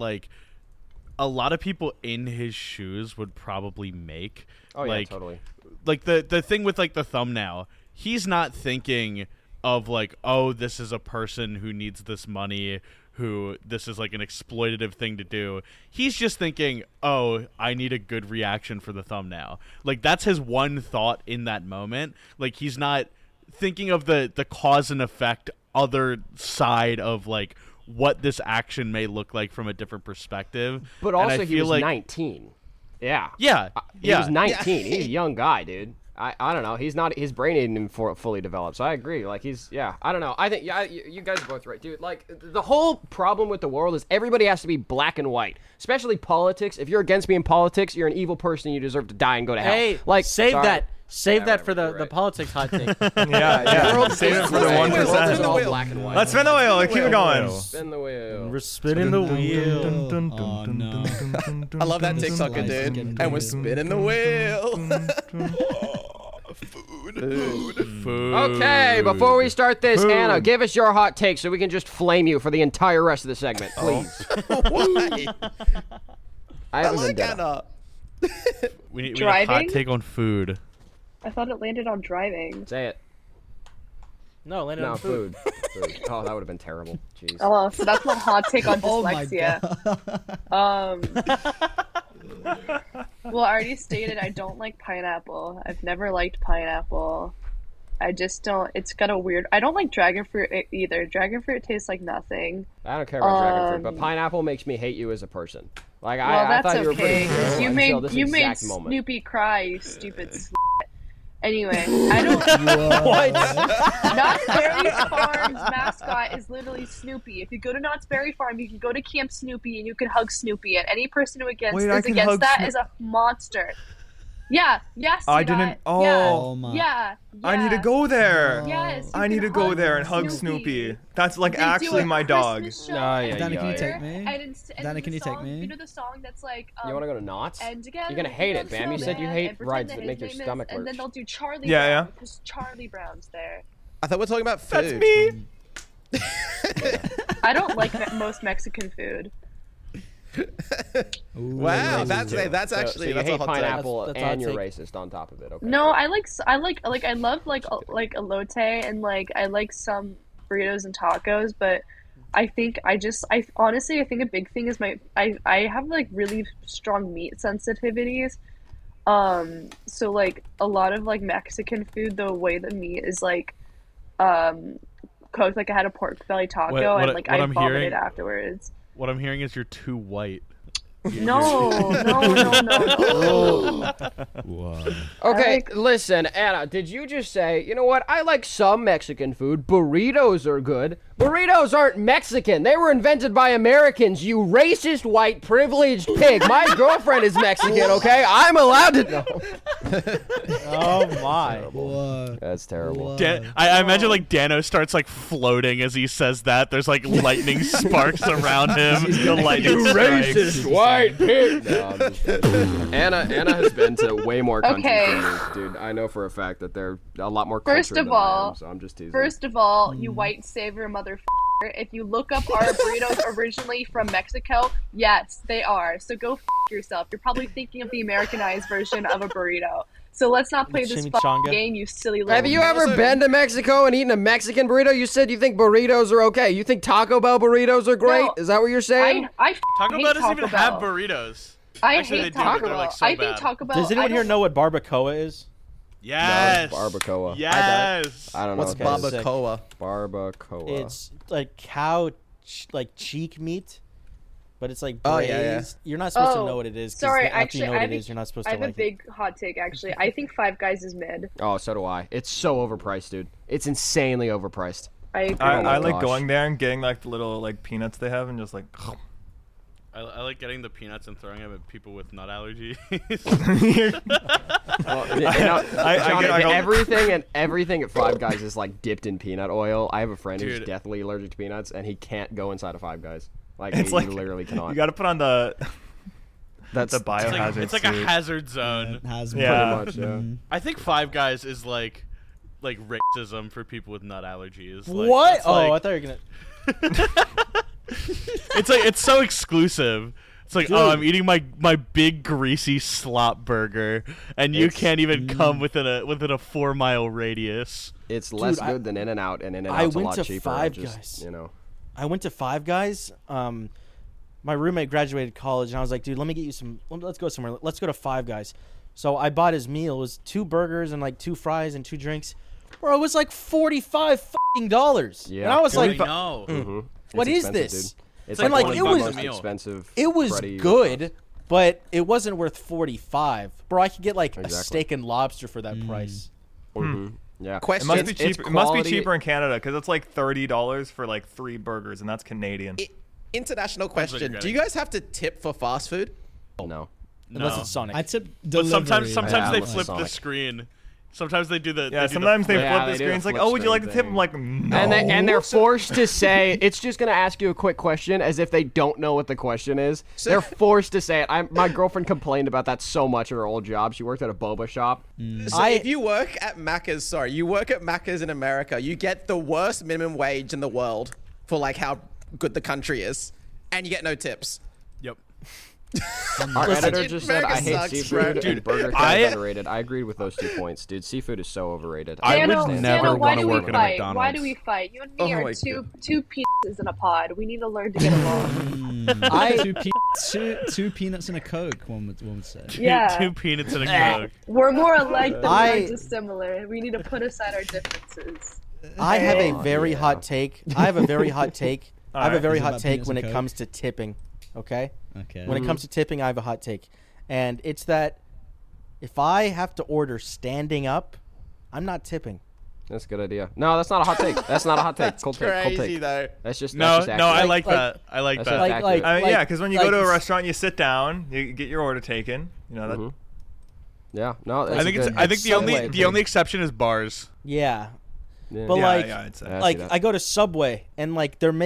a lot of people in his shoes would probably make. Oh yeah, totally. The thing with the thumbnail, he's not thinking of oh, this is a person who needs this money, who this is an exploitative thing to do. He's just thinking, oh, I need a good reaction for the thumbnail. That's his one thought in that moment. He's not thinking of the cause and effect other side of what this action may look like from a different perspective. But also he was 19. Yeah. Yeah. He was 19. He's a young guy, dude. I don't know. He's not. His brain ain't fully developed. So I agree. I don't know. I think you guys are both right, dude. The whole problem with the world is everybody has to be black and white, especially politics. If you're against me in politics, you're an evil person. You deserve to die and go to hell. Hey, save that. Save that for the politics hot take. yeah. Save it for the 1%. Let's spin the wheel. Keep it going. Spin the wheel. We're spinning the wheel. Oh no! I love that TikToker, dude. And we're spinning the wheel. Food. Okay, before we start this, Anna, give us your hot take so we can just flame you for the entire rest of the segment, please. Why? I like Anna. We need a Driving? hot take on food. I thought it landed on driving. Say it. No, landed on food. Food. Oh, that would have been terrible. Jeez. Oh, so that's my hot take on Oh my dyslexia. Well, I already stated I don't like pineapple. I've never liked pineapple. I just don't. It's got a weird. I don't like dragon fruit either. Dragon fruit tastes like nothing. I don't care about dragon fruit, but pineapple makes me hate you as a person. I That's thought you were pretty okay. cool 'Cause you until made this exact moment. Snoopy cry, you stupid. Anyway, I don't. Knott's Berry Farm's mascot is literally Snoopy. If you go to Knott's Berry Farm, you can go to Camp Snoopy and you can hug Snoopy. And any person who is against that is a monster. Yeah. Yes. I see didn't. that. Oh, Oh my. Yeah. I need to yeah. go there. Yes. I you need can to go hug there and hug Snoopy. That's like They do actually a my dog. Christmas show Yeah, every Danny, can you year, take me? and Danny, the can you take song- me? You know the song that's like. You want to go to Knott's? And together, You're gonna we hate build it, Bam. You said you snowman hate and pretend rides that that his make your name is- stomach And then lurch. they'll do Charlie Yeah, yeah. Brown because Charlie Brown's there. I thought we were talking about food. That's me. I don't like most Mexican food. Wow, that's So actually you that's hate a hot take. pineapple That's and you're hot racist on top of it. Okay. No, I love like elote and like I like some burritos and tacos, but I honestly I think a big thing is I have like really strong meat sensitivities. So like a lot of like Mexican food, the way the meat is like cooked, like I had a pork belly taco and like I vomited afterwards. What I'm hearing is you're too white. No. Whoa. Okay, like- listen, Anna, did you just say, you know what? I like some Mexican food. Burritos are good. Burritos aren't Mexican. They were invented by Americans, you racist, white, privileged pig. My girlfriend is Mexican, okay? I'm allowed to know. Oh my. Whoa. That's terrible. Whoa. I imagine like Dano starts like floating as he says that. There's like lightning sparks around him. The lightning strikes. white pig. No, I'm just kidding. Anna has been to way more countries Okay. than me, dude. I know for a fact that they're a lot more First cultured of than I all- am, so I'm just teasing. First of all, you white savior motherfucker. If you look up, are burritos originally from Mexico? Yes, they are. So go yourself. You're probably thinking of the Americanized version of a burrito. So let's not play this Chimichanga? fucking game, you silly little. Have you ever been to Mexico and eaten a Mexican burrito? You said you think burritos are okay. You think Taco Bell burritos are great? No, Is that what you're saying? I Taco hate Bell doesn't Taco even Bell. have burritos. I Actually, they hate do, but Taco they're, Bell. like, so I think bad. Taco Bell. Does anyone here know what barbacoa is? Yes. No, it's barbacoa. Yes. I don't know. What's what that is. barbacoa? Barbacoa. It's like cow, like cheek meat, but it's like Oh, braised. yeah, yeah. You're not supposed to Oh, know what it is. 'cause sorry, after actually, you know I what have it a- is, you're not supposed I to have a like it. big hot take, actually. I think Five Guys is mid. Oh, so do I. It's so overpriced, dude. It's insanely overpriced. I agree. Oh my I like gosh. going there and getting like the little like peanuts they have and just like. I like getting the peanuts and throwing them at people with nut allergies. Well, you know, Johnny, I go- everything at Five Guys is like dipped in peanut oil. I have a friend who's Dude. deathly allergic to peanuts, and he can't go inside of Five Guys. Like, It's he like literally cannot. You got to put on the That's the biohazard. it's like a suit. hazard zone. It has Yeah. pretty much, yeah. I think Five Guys is like racism for people with nut allergies. Like, What? it's Oh, I like- thought you were gonna. it's so exclusive. It's like, oh, I'm eating my big greasy slop burger, and you can't even come within a 4-mile radius. It's less I- good than In-N-Out, and In-N-Out's I a went lot to cheaper. Five just, Guys. You know. I went to Five Guys. My roommate graduated college, and I was like, dude, let me get you some. Let's go somewhere. Let's go to Five Guys. So I bought his meal. It was 2 burgers and like 2 fries and 2 drinks. Bro, it was like $45 Yeah. and I was like, no. Mm-hmm. what It's is expensive, this? dude. It's And, like, like, one it of was- the most expensive. It was cruddy good, but it wasn't worth 45. Bro, I could get like a Exactly. steak and lobster for that price. Mm-hmm. Yeah. It Question: must be It's cheaper. It must be quality- cheaper in Canada because it's like $30 for like 3 burgers, and that's Canadian. International what you're question: Do getting. you guys have to tip for fast food? No. Unless No. it's Sonic. I tip But delivery. sometimes Yeah, they unless flip the Sonic. screen. Sometimes they do the Yeah, do sometimes they flip. Yeah, flip the they do screen. the It's like, flip oh, would you like screen to tip? I'm thing. like, no. And they're forced to say it's just gonna ask you a quick question as if they don't know what the question is. They're forced to say it. My girlfriend complained about that so much at her old job. She worked at a boba shop. So if you work at Macca's, you work at Macca's in America, you get the worst minimum wage in the world for like how good the country is, and you get no tips. Yep. Our editor Dude, just said, America "I hate sucks, seafood bro. and Burger King I- is underrated." I agreed with those 2 points, dude. Seafood is so overrated. I would Dano, never Dano, why wanna do we work at a fight? Why McDonald's. do we fight? You and me Oh are my two pieces in a pod. We need to learn to get along. two peanuts and a Coke. One would say. Yeah. 2 peanuts and a Coke. We're more alike than we I- are dissimilar. We need to put aside our differences. I have a Oh, very yeah. hot take. I have a very hot take. I have a Alright. very Is it hot about take peanuts when and it Coke? comes to tipping. Okay? Okay. When it comes to tipping, I have a hot take. And it's that if I have to order standing up, I'm not tipping. That's a good idea. No, that's not a hot take. That's not a hot take. Cold take. Cold Crazy take. though. That's just No, that's just no, I accurate. like Like- that. I like That's that. like- accurate. I mean, yeah, like- because when you like go to a s- restaurant, you sit down, you get your order taken. You know that. Mhm. Yeah, no, I think the only exception is bars. Yeah. Yeah. But like, I'd say. Yeah, I see like that. I go to Subway and like they're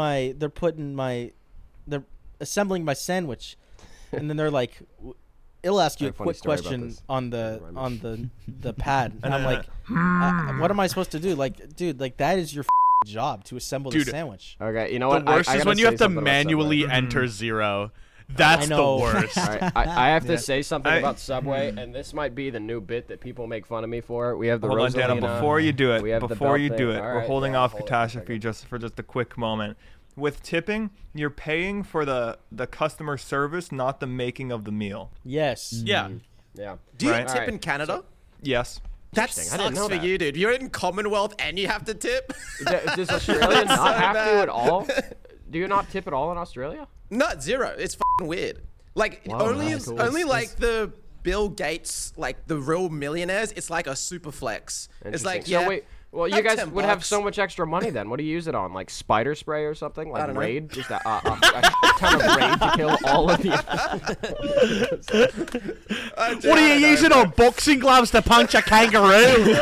assembling my sandwich, and then they're like, it'll ask you I a have a funny quick story about question this. on the pad, and I'm like, what am I supposed to do? Like, dude, like that is your job to assemble the Dude, sandwich. Okay, you know The what? worst I is gotta when you say have to something about manually Subway. enter 0. That's I the know. worst. All right, I have to Yeah. say something about Subway, and this might be the new bit that people make fun of me for. We have the Hold on, Dano. Rosalina. Before you do We have it, the before belt you thing. do it, All we're right, holding yeah, off hold on a catastrophe second. for just a quick moment. With tipping, you're paying for the customer service, not the making of the meal. Yes. Yeah. Yeah. Do you Right. tip Alright. in Canada? Yes. That Interesting. I didn't sucks know for that. you, dude. You're in Commonwealth and you have to tip. Does Australia not so have to bad. at all? Do you not tip at all in Australia? Not 0. It's fucking weird. Like Wow, only that's cool. only like the Bill Gates, like the real millionaires, it's like a super flex. It's like, Interesting. yeah. So wait, well, you have guys 10 would have bucks. so much extra money then. What do you use it on? Like spider spray or something? Like don't know. Raid? Just a ton of Raid to kill all of the. I What are you using on boxing gloves to punch a kangaroo?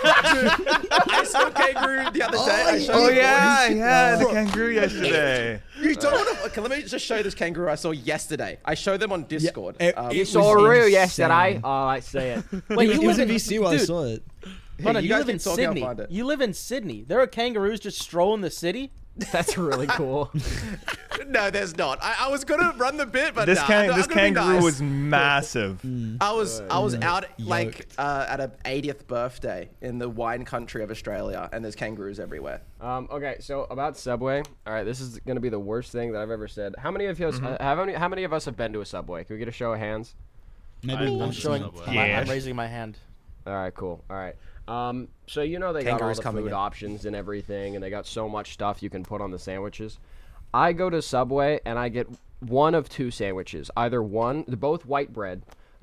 I saw a kangaroo the other day. I showed Oh you yeah, the kangaroo yesterday. You don't want to. Okay, let me just show you this kangaroo I saw yesterday. I showed them on Discord. it saw was a roo insane. yesterday. Oh, I see it. Wait, It you was live in in VC while I dude, saw it. hold on, you you guys live in keep talking, I'll Sydney. find it. You live in Sydney. There are kangaroos just strolling the city. That's really cool. No, there's not. I was gonna run the bit, but This nah, can I'm this gonna be kangaroo nice. was massive. I was out like Yoked. at a 80th birthday in the wine country of Australia, and there's kangaroos everywhere. Okay, so about Subway. All right, this is gonna be the worst thing that I've ever said. How many of us how many of us have been to a Subway? Can we get a show of hands? Maybe I'm once Showing, in a while. I'm raising my hand. All right, cool. All right. So you know they got all Kangaroos the coming food in. options and everything, and they got so much stuff you can put on the sandwiches. I go to Subway and I get one of two sandwiches. Either one, they're both white bread,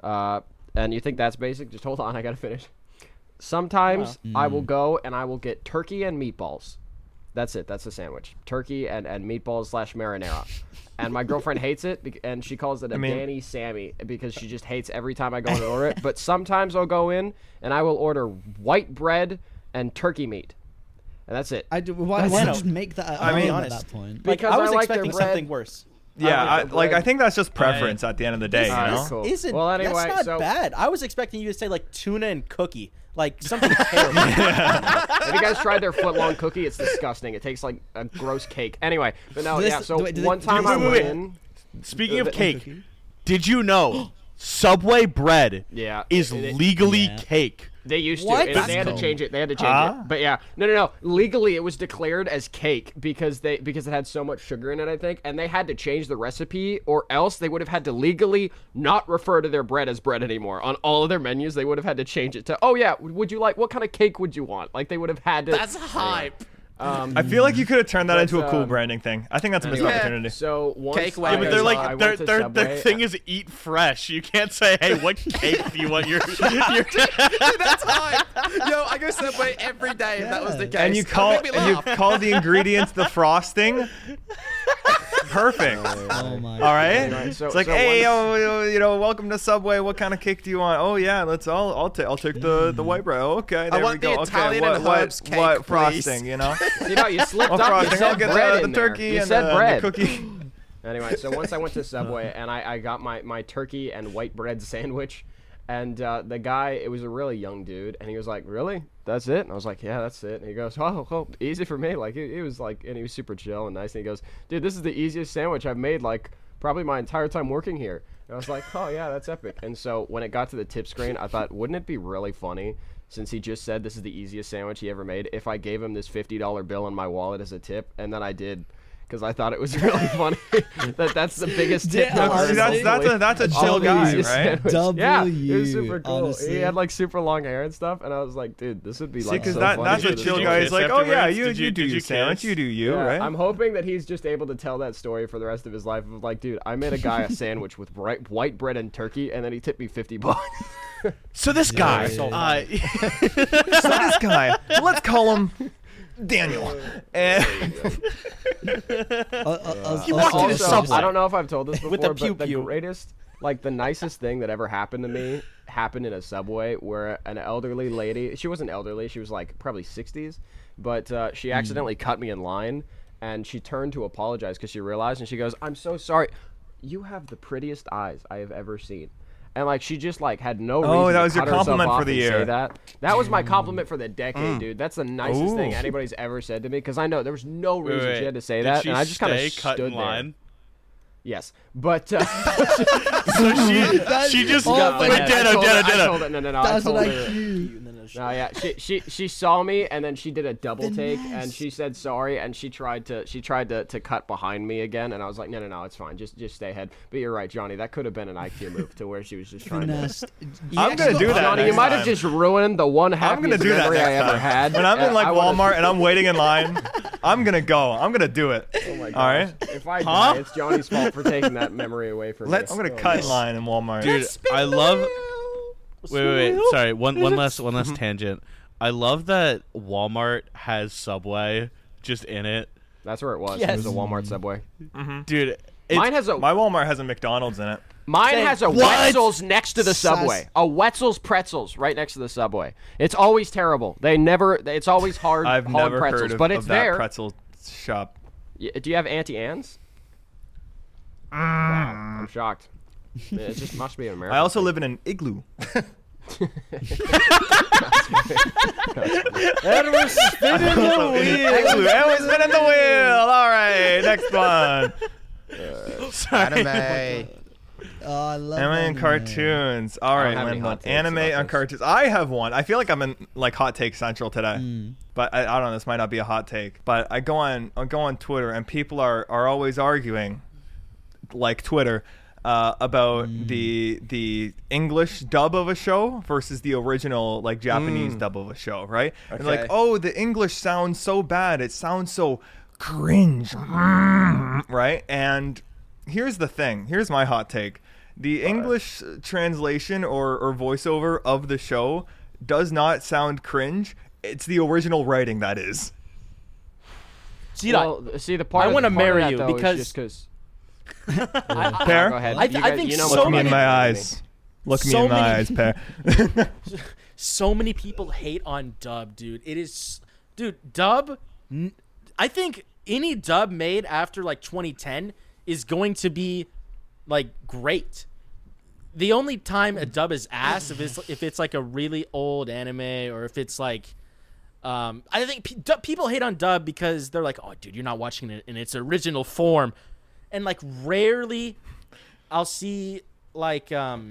and you think that's basic? Just hold on, I gotta finish. Sometimes I will go and I will get turkey and meatballs. That's it. That's the sandwich. Turkey and meatballs / marinara. And my girlfriend hates it, and she calls it a Danny Sammy because she just hates every time I go and order it. But sometimes I'll go in and I will order white bread and turkey meat. And that's it. Why That's not it. just make that I mean- at honest. that point? Like, Because I was I like their expecting bread. something worse. Yeah, like the I bread. think that's just preference at the end of the day, you Alright, know? cool. Isn't Well, anyway, that's not so- bad. I was expecting you to say like tuna and cookie, like something terrible. Have you guys tried their foot-long cookie? It's disgusting. It tastes like a gross cake. Anyway, but no, This- yeah. So wait, do they- one do time they- I wait, went wait. in. Speaking of the- cake, did you know Subway bread Yeah, is it- legally Yeah. cake? They used What? to. That's They had to cool. change it. They had to change Huh? it. But yeah, no. Legally, it was declared as cake because it had so much sugar in it, I think, and they had to change the recipe, or else they would have had to legally not refer to their bread as bread anymore on all of their menus. They would have had to change it to, oh yeah, would you like, what kind of cake would you want? Like they would have had to. That's hype. I feel like you could have turned that into a cool um, branding thing. I think that's a missed Anyway, opportunity. So once Cake I wagon. Yeah, but Yeah, they're I like went to their Subway, thing is eat fresh. You can't say, hey, what cake do you want your Dude, that's hype. Yo, I go Subway every day if that was the case. And you That'd make me laugh. call the ingredients the frosting. Perfect. Oh my. All right. Anyway, so- It's like, so hey, once- welcome to Subway. What kind of cake do you want? Oh yeah, I'll take the white bread. Okay, there we want the go. Italian okay, and what herbs cake, what please. frosting? You know, You slipped what up. You frosting? said I'll get bread the in there. turkey You and said the bread. cookie. Anyway, so once I went to Subway and I got my turkey and white bread sandwich, and the guy, it was a really young dude, and he was like, "Really? That's it?" And I was like, "Yeah, that's it." And he goes, "Oh, easy for me." Like he was like, and he was super chill and nice. And he goes, "Dude, this is the easiest sandwich I've made like probably my entire time working here." And I was like, "Oh yeah, that's epic." And so when it got to the tip screen, I thought, wouldn't it be really funny, since he just said this is the easiest sandwich he ever made, if I gave him this $50 bill in my wallet as a tip, and then I did. Because I thought it was really funny that's the biggest tip. Yeah, ever. See, that's a chill guy, right? Yeah, it was W, super cool. honestly. He had like super long hair and stuff, and I was like, dude, this would be See, like because so that's funny a for this chill you guy. guy. He's kiss like, oh yeah, afterwards? you Did you do your sandwich, kiss? you do you, Yeah, right? I'm hoping that he's just able to tell that story for the rest of his life. Of like, dude, I made a guy a sandwich with white bread and turkey, and then he tipped me $50. So this guy, so uh, So this guy, let's call him Daniel. And He walked into Subway. I don't know if I've told this before, With the but the pew-pew. greatest Like the nicest thing that ever happened to me happened in a subway where an elderly lady, she wasn't elderly, she was like probably 60s, but she accidentally cut me in line, and she turned to apologize because she realized, and she goes, "I'm so sorry. You have the prettiest eyes I have ever seen." And like she just like had no reason that to was your cut herself compliment off for the and year. say that. That was my compliment for the decade, dude. That's the nicest thing anybody's ever said to me, because I know there was no reason she had to say that, and I just kind of stood there. Yes, but So she just got wait, Dano. That's what I do. No, yeah, she saw me, and then she did a double take, and she said sorry, and she tried to cut behind me again, and I was like, no, it's fine, just stay ahead. But you're right, Johnny, that could have been an IQ move to where she was just trying to. I'm gonna do that. Johnny, you might have just ruined the one happiest memory I ever had. When I'm in like Walmart and I'm waiting in line, I'm gonna go. I'm gonna do it. Oh my gosh. All right. If I die, it's Johnny's fault for taking that memory away from me. I'm gonna cut in line in Walmart. Dude, I love. Wait. Sorry, one last tangent. I love that Walmart has Subway just in it. That's where it was. It was a Walmart Subway. Dude, Mine has a My Walmart has a McDonald's in it. Mine has a Wetzel's next to the Subway. A Wetzel's Pretzels right next to the Subway. It's always terrible. It's always hard. I've hard never pretzels, heard of, but it's of that there. pretzel shop. Do you have Auntie Anne's? Wow, I'm shocked. It just must be an American. I also live in an igloo. Edward's spinning the wheel. Edward's spinning the wheel. All right, next one. Anime. Oh, I love Anime and cartoons. All I right, don't have any Lin, hot takes anime about and this. cartoons. I have one. I feel like I'm in like hot take central today, but I don't know. This might not be a hot take, but I go on Twitter and people are always arguing, like Twitter, about the English dub of a show versus the original like Japanese dub of a show, right? And like, oh, the English sounds so bad. It sounds so cringe, right? And here's the thing. Here's my hot take. The English translation or voiceover of the show does not sound cringe. It's the original writing that is. See, the part. I want to marry that, you though, because is just Pear? go ahead. I You guys- think you know so Look what me in many- my eyes. Look me so in my many- eyes, Pear. so many people hate on dub, dude. It is, dude, dub. I think any dub made after like 2010 is going to be like great. The only time a dub is ass if it's like a really old anime or if it's like I think people hate on dub because they're like, oh dude, you're not watching it in its original form. And like rarely I'll see like a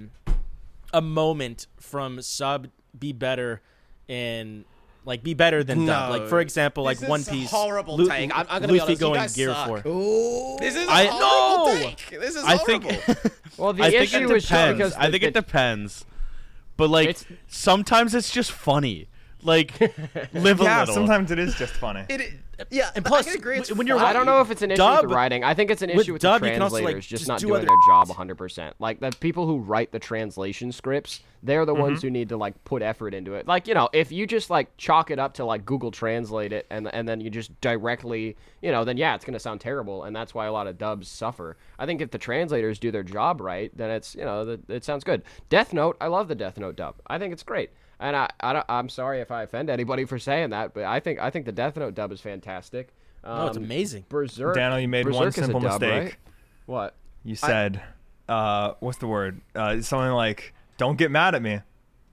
moment from sub be better and like be better than dub. Like for example, like One Piece. Horrible take. I'm gonna be Luffy honest. You going guys Gear suck. 4. This is I- a horrible No! take. This is I horrible. think. Well, the I think issue it is just depends. because I think it depends. But like sometimes it's just funny. Like live a Yeah, little. sometimes it is just funny. Yeah, And plus, I can agree. It's when you're I don't know if it's an issue Dub- with the writing. I think it's an with issue with dub, the you can also, translators like, just just not do doing other- their job 100%. Like the people who write the translation scripts, they're the ones who need to like put effort into it. Like, you know, if you just like chalk it up to like Google Translate it and then you just directly, you know, then yeah, it's going to sound terrible, and that's why a lot of dubs suffer. I think if the translators do their job right, then it's, you know, it sounds good. Death Note, I love the Death Note dub. I think it's great. And I'm sorry if I offend anybody for saying that, but I think the Death Note dub is fantastic. No, it's amazing. Berserk. Daniel, you made one Berserk is a simple dub, mistake. right? What? You said, what's the word? Something like, "Don't get mad at me."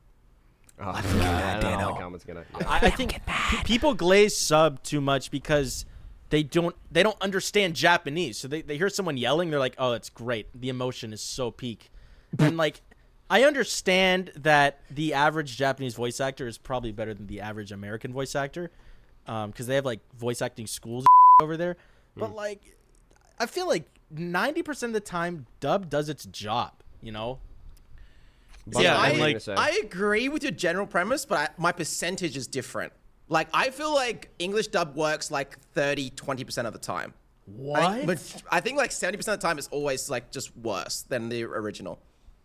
Oh, yeah, Daniel. I think people glaze sub too much because they don't understand Japanese. So they hear someone yelling, they're like, "Oh, it's great. The emotion is so peak." And like, I understand that the average Japanese voice actor is probably better than the average American voice actor, because they have like voice acting schools over there. But like, I feel like 90% of the time, dub does its job. You know. Yeah, I, and, like- I agree with your general premise, but my percentage is different. Like, I feel like English dub works like 20% of the time. What? I think like 70% of the time it's always like just worse than the original.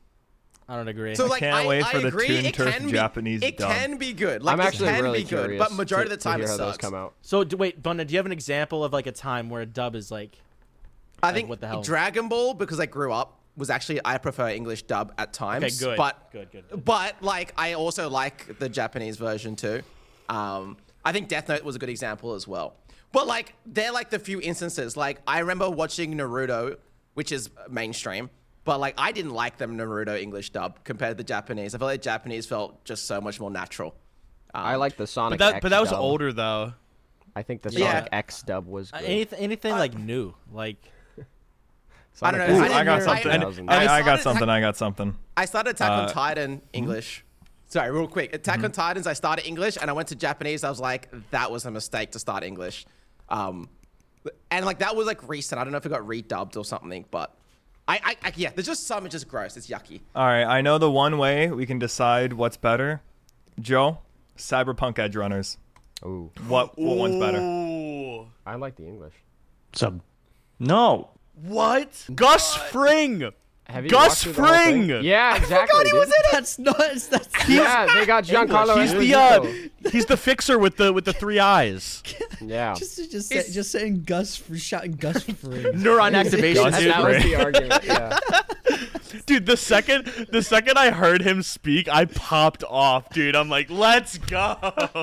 I don't agree. So like, can't wait for the agree, Toon it Turf can be, Japanese It dub. can be good. Like, I'm actually it can really be good, curious but majority of the time to it hear how those sucks. come out. So wait, Bunda, do you have an example of like a time where a dub is like? I think what the hell? Dragon Ball, because I grew up was actually I prefer English dub at times. Okay, good. But Good. But like I also like the Japanese version too. I think Death Note was a good example as well. But like they're like the few instances. Like I remember watching Naruto, which is mainstream, but like I didn't like the Naruto English dub compared to the Japanese. I felt like Japanese felt just so much more natural. I like the Sonic But X that was dub. older though. I think the Yeah. Sonic X dub was good. Anything like new, like I don't know. Sonic I X didn't I got hear- something. I- I got something. I got something. I started Attack on Titan English. Sorry, real quick. Attack on Titans, I started English, and I went to Japanese. I was like, that was a mistake to start English. And like that was like recent. I don't know if it got redubbed or something, but I yeah, there's just some just gross. It's yucky. All right, I know the one way we can decide what's better. Joe, Cyberpunk Edge Runners. Ooh, What one's better? Ooh. I like the English. Sub. No. What? Gus Fring. Have you Gus watched through the whole thing? Fring! Yeah, exactly. dude. That's not. That's Yeah, they got Giancarlo He's Esposito. he's the fixer with the 3 eyes. Yeah. just saying Gus, shouting Gus Fring. neuron activation. Gus That was Fring. the argument. Yeah. Dude, the second I heard him speak, I popped off, dude. I'm like, let's go.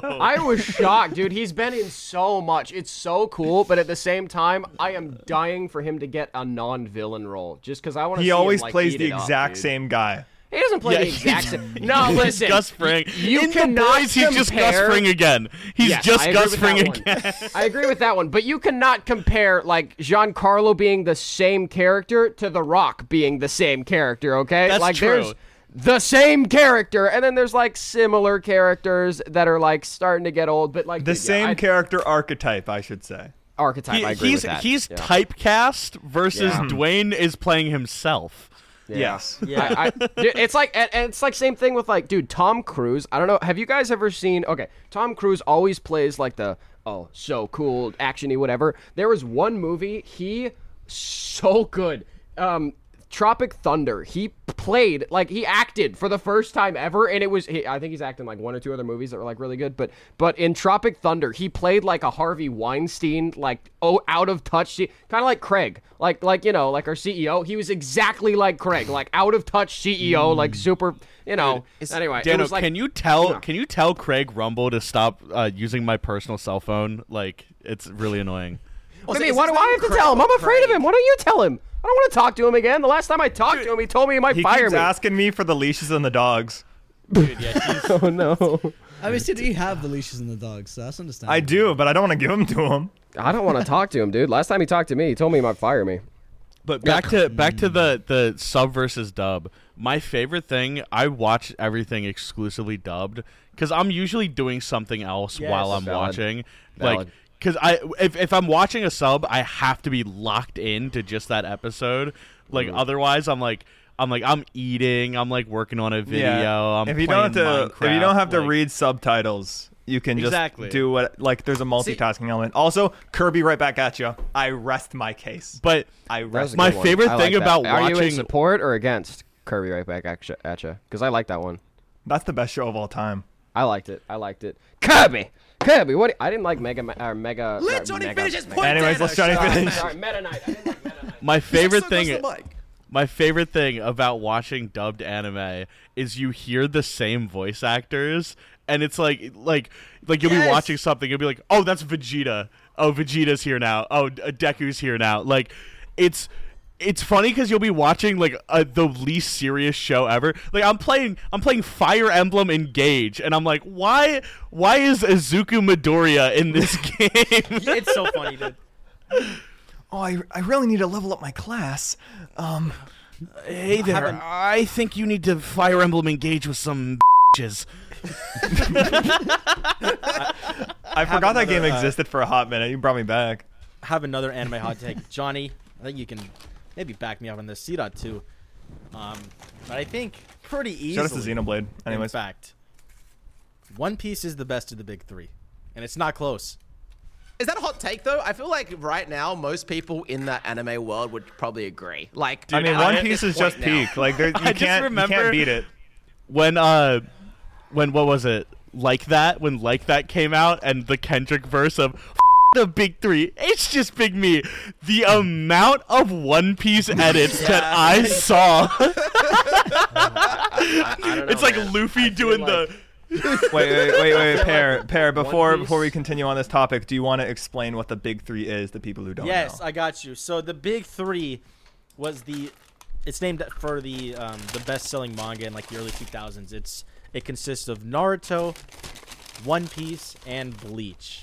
I was shocked, dude. He's been in so much. It's so cool, but at the same time, I am dying for him to get a non-villain role, just because I want to. He see always him, like, plays eat the it up, exact dude. same guy. He doesn't play Yeah, the exact same. No, He's listen. Gus Fring. You In the cannot boys, he's just Gus compare- Fring again. He's Yes, just I agree Gus with Fring that one. again. I agree with that one, but you cannot compare like Giancarlo being the same character to The Rock being the same character. Okay, That's like true. there's the same character, and then there's like similar characters that are like starting to get old, but like The dude, yeah, same I- character archetype, I should say. archetype. I agree he's with that. he's Yeah. typecast versus Yeah. Dwayne is playing himself. Yeah. Yes. Yeah, dude, it's like, and it's like same thing with like, dude, Tom Cruise. I don't know. Have you guys ever seen? Okay, Tom Cruise always plays like the so cool, actiony, whatever. There was one movie he so good. Tropic Thunder. He played like he acted for the first time ever, and it was. I think he's acted in like 1 or 2 other movies that were like really good. But in Tropic Thunder, he played like a Harvey Weinstein, like out of touch, kind of like Craig, like you know, like our CEO. He was exactly like Craig, like out of touch CEO, like super, you know. Anyway, it Dano, was like, can you tell Craig Rumble to stop using my personal cell phone? Like, it's really annoying. What do you mean? Why do I have to tell him? I'm afraid of him. Why don't you tell him? I don't want to talk to him again. The last time I talked to him, he told me he might He fire keeps me. asking me for the leashes and the dogs. Oh no. I mean, you have the leashes and the dogs, so that's understandable. I do, but I don't want to give them to him. I don't want to talk to him, dude. Last time he talked to me, he told me he might fire me. But back to the sub versus dub. My favorite thing, I watch everything exclusively dubbed because I'm usually doing something else while I'm Valid. watching. Valid. Like, because if I'm watching a sub, I have to be locked in to just that episode. Like otherwise, I'm eating, I'm like working on a video. I'm if you playing don't Minecraft, have to like- read subtitles, you can Exactly. just do what like there's a multitasking element. Also, Kirby right back at you. I rest my case. But I That was rest a my good one. favorite I thing like that. about Are you in watching- support or against Kirby right back at you? Because I like that one. That's the best show of all time. I liked it. Kirby. What? I didn't like Mega. Let Johnny finish his point. Anyways, let's Johnny finish. Sorry, Meta Knight. I didn't like Meta Knight. my favorite So close thing. to the mic. My favorite thing about watching dubbed anime is you hear the same voice actors, and it's like you'll be watching something, you'll be like, oh, that's Vegeta. Oh, Vegeta's here now. Oh, Deku's here now. Like, it's funny because you'll be watching like the least serious show ever. Like I'm playing Fire Emblem Engage, and I'm like, why is Izuku Midoriya in this game? It's so funny, dude. Oh, I really need to level up my class. Hey there, I think you need to Fire Emblem Engage with some bitches. I forgot that game another, existed for a hot minute. You brought me back. Have another anime hot take, Johnny. I think you can maybe back me up on this. C-Dot too. But I think pretty easily. Shout out to Xenoblade. Anyways, In fact, One Piece is the best of the big three, and it's not close. Is that a hot take though? I feel like right now most people in the anime world would probably agree. Like, I mean, at One this Piece is point just now. peak. Like, you I just can't remember- beat it. When what was it? Like That came out, and the Kendrick verse of the big three. It's just big me. The amount of One Piece edits that I saw. I don't know, It's like man. Luffy doing like- Wait, Pear. Before Piece- we continue on this topic, do you want to explain what the big three is to people who don't Yes, know? I got you. So the big three was it's named for the best-selling manga in like the early 2000s. It consists of Naruto, One Piece, and Bleach.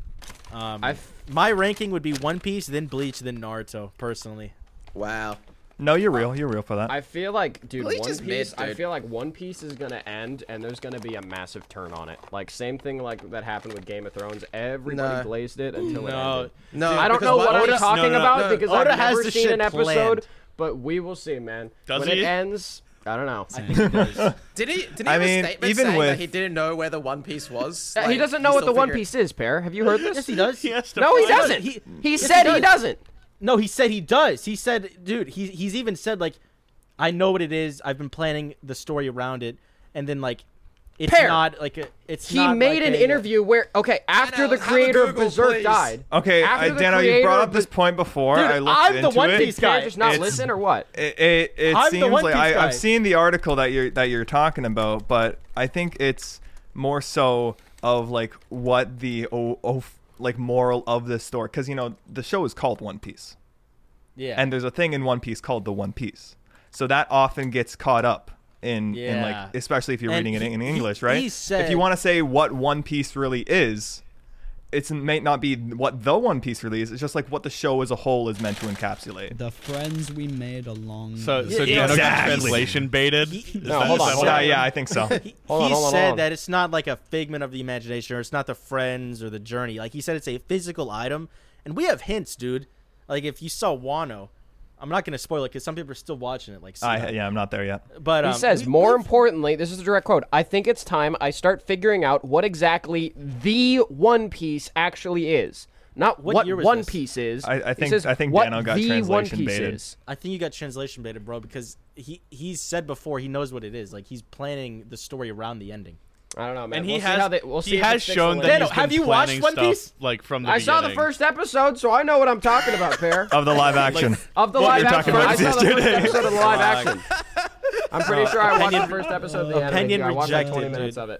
My ranking would be One Piece, then Bleach, then Naruto. Personally, Wow. No, you're real for that. I feel like, dude, Bleach One is Piece. mid, I dude. feel like One Piece is gonna end, and there's gonna be a massive turn on it. Like same thing like that happened with Game of Thrones. Everybody No. blazed it until it No. ended. No, I don't because know what Oda- I'm talking no, about no. because Oda I've has never the seen shit an episode. planned. But we will see, man. Does when he? it ends, I don't know. I think it does. Did he I have mean, a statement even saying with- that he didn't know where the One Piece was? he Like, doesn't know he's what the still One figuring- Piece is, Pear. Have you heard this? Yes, he does. He has to No, he find- doesn't. He- He yes, said he he does. doesn't. No, he said he does. He said, dude, he's even said like, I know what it is. I've been planning the story around it, and then like, it's Pear. not like it's. He not made like an interview where after Dano, the have a creator of Google, Berserk please. died. Okay, After the Dano, you creator brought of up this point before. Dude, I looked I'm the into One it. Piece guy. Just not It's- listen or what? It I'm the seems One like Piece guy. I've seen the article that you're talking about, but I think it's more so of like what the like moral of this story, because the show is called One Piece, Yeah. and there's a thing in One Piece called the One Piece, so that often gets caught up in Yeah. like, especially if you're And reading it in he- English, he right? said- If you want to say what One Piece really is, it may not be what the One Piece really is. It's just like what the show as a whole is meant to encapsulate. The friends we made along. So the- Dano got Exactly. translation baited. No, hold on. Yeah, I think so. Hold on, said that it's not like a figment of the imagination, or it's not the friends or the journey. Like he said, it's a physical item, and we have hints, dude. Like if you saw Wano, I'm not gonna spoil it because some people are still watching it. Like, I'm not there yet. but He says, more importantly, this is a direct quote, I think it's time I start figuring out what exactly the One Piece actually is. Not what year was One this? Piece is. I He think says Dano what got the One translation Piece baited. is. I think you got translation baited, bro, because he's said before he knows what it is. Like he's planning the story around the ending. I don't know, man. And We'll he see how has we'll see he if has it sticks shown the that landing. he's have been you watched planning One stuff, Piece? like from the I beginning. saw the first episode, so I know what I'm talking about, Pear. Of the live action. Of the What live you're action. talking about I saw the first yesterday. episode of the live action. I'm pretty sure I watched the opinion- first episode of the anime. opinion I watched like 20 rejected, minutes dude. of it.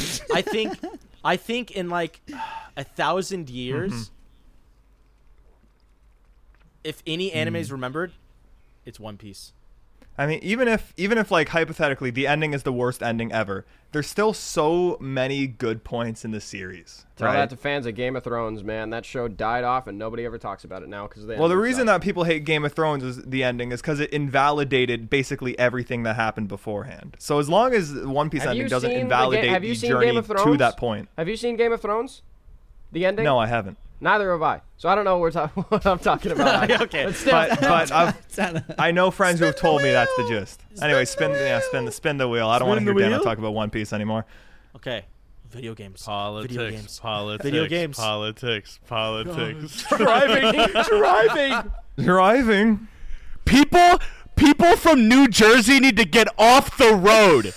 I think in like 1,000 years, if any anime is remembered, it's One Piece. I mean, even if like hypothetically the ending is the worst ending ever, there's still so many good points in the series. Tell right? that to fans of Game of Thrones, man. That show died off, and nobody ever talks about it now because Well, the reason that people hate Game of Thrones is the ending is because it invalidated basically everything that happened beforehand. So as long as the One Piece Have ending you doesn't seen the invalidate have you the seen journey Game of to Thrones? that point. Have you seen Game of Thrones? The ending? No, I haven't. Neither have I. So I don't know what I'm talking about. Okay. But still, But I know friends who have told me that's the gist. Anyway, spin the wheel. I don't want to Spin hear the Dano wheel? talk about One Piece anymore. Okay. Video games. Politics, Video games. politics, Video games. politics, politics. Driving. People from New Jersey need to get off the road.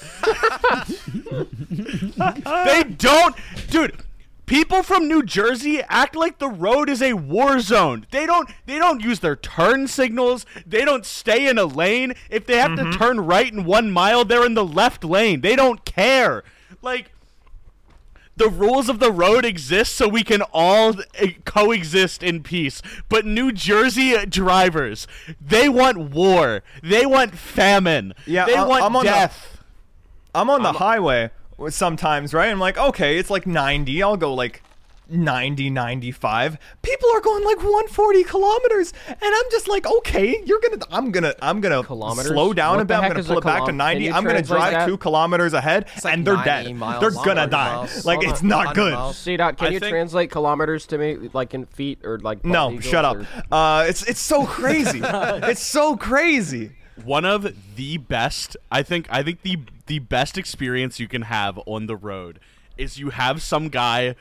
They don't, dude. People from New Jersey act like the road is a war zone. They don't use their turn signals. They don't stay in a lane. If they have to turn right in 1 mile, they're in the left lane. They don't care. Like, the rules of the road exist so we can all coexist in peace. But New Jersey drivers, they want war. They want famine. Yeah, they want I'm on death. I'm on the highway sometimes, right? I'm like, okay, it's like 90. I'll go like 90, 95. People are going like 140 kilometers, and I'm just like, okay, I'm gonna Kilometers? slow down What a bit. the I'm heck gonna is pull a it back to kilom- 90. Can you I'm gonna translate drive that? 2 kilometers ahead, like and they're 90 dead. miles, They're 100 gonna die. miles. Like, Hold it's on, not 100 good. miles. C-Dot, can I you think- translate kilometers to me, like in feet or like? No, bald shut up. eagles or- It's so crazy. It's so crazy. One of the best, I think the best experience you can have on the road is you have some guy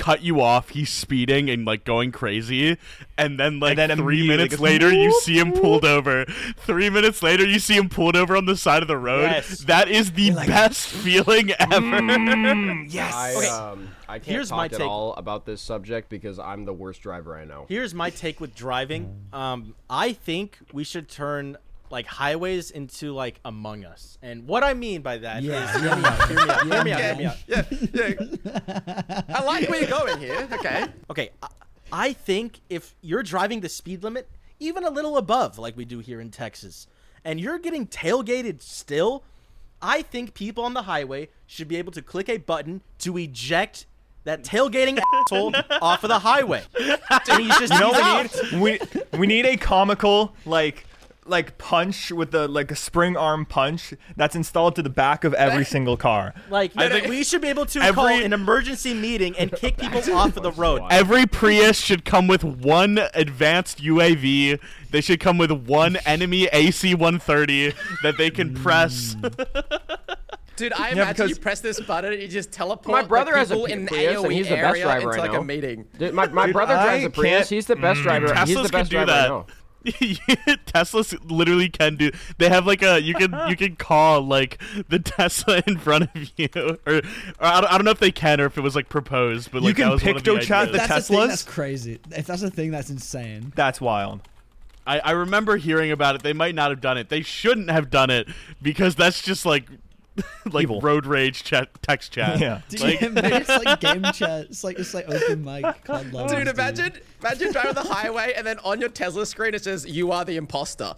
cut you off. He's speeding and like going crazy, and then like And then 3 immediately minutes goes, later, you whoop, see him pulled over. 3 minutes later, you see him pulled over on the side of the road. Yes. That is the best feeling ever. Yes. I can't Here's my talk at take. all about this subject because I'm the worst driver I know. Here's my take with driving. I think we should turn like highways into like Among Us, and what I mean by that is, hear me out. Yeah. I like where you're going here. Okay. Okay, I think if you're driving the speed limit, even a little above, like we do here in Texas, and you're getting tailgated still, I think people on the highway should be able to click a button to eject that tailgating asshole off of the highway. And he's just We need a comical like punch with the like a spring arm punch that's installed to the back of every single car. Like, I think we should be able to call an emergency meeting and kick people off of the road. Every Prius should come with one advanced UAV. They should come with one enemy AC-130 that they can press. Dude, I Yeah, imagine because- you press this button and you just teleport My brother the has a people in Prius, and AOE he's the best area driver into I like know. a meeting. Dude, my brother I drives a Prius. can't- He's the best driver. He's the Teslas can best do driver I that. know. Teslas literally can do. They have like a you can call like the Tesla in front of you, or I don't know if they can or if it was like proposed, but like You can that was one of the picto chat ideas. the That's a thing Teslas? that's crazy. If that's a thing, that's insane. That's wild. I remember hearing about it. They might not have done it. They shouldn't have done it because that's just like Evil. road rage text chat. Yeah. Like, It's like game chat. It's like open mic. COD levels, Dude, imagine driving the highway and then on your Tesla screen it says you are the imposter.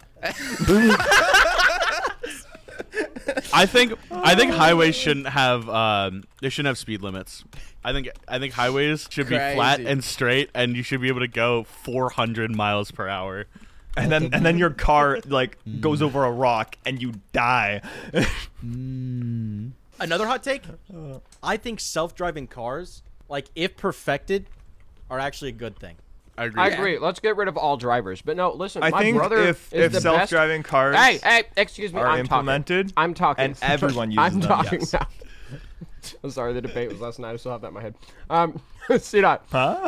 I think highways shouldn't have they shouldn't have speed limits. I think highways should be flat Crazy. and straight, and you should be able to go 400 miles per hour. And then your car like goes over a rock and you die. Another hot take? I think self-driving cars, like if perfected, are actually a good thing. I agree. I agree. Let's get rid of all drivers. But no, listen, I my think brother if is the self-driving cars Hey, excuse me. are I'm implemented talking. I'm talking. and everyone uses I'm them, talking yes. now. I'm sorry, the debate was last night. I still have that in my head. See that? Huh?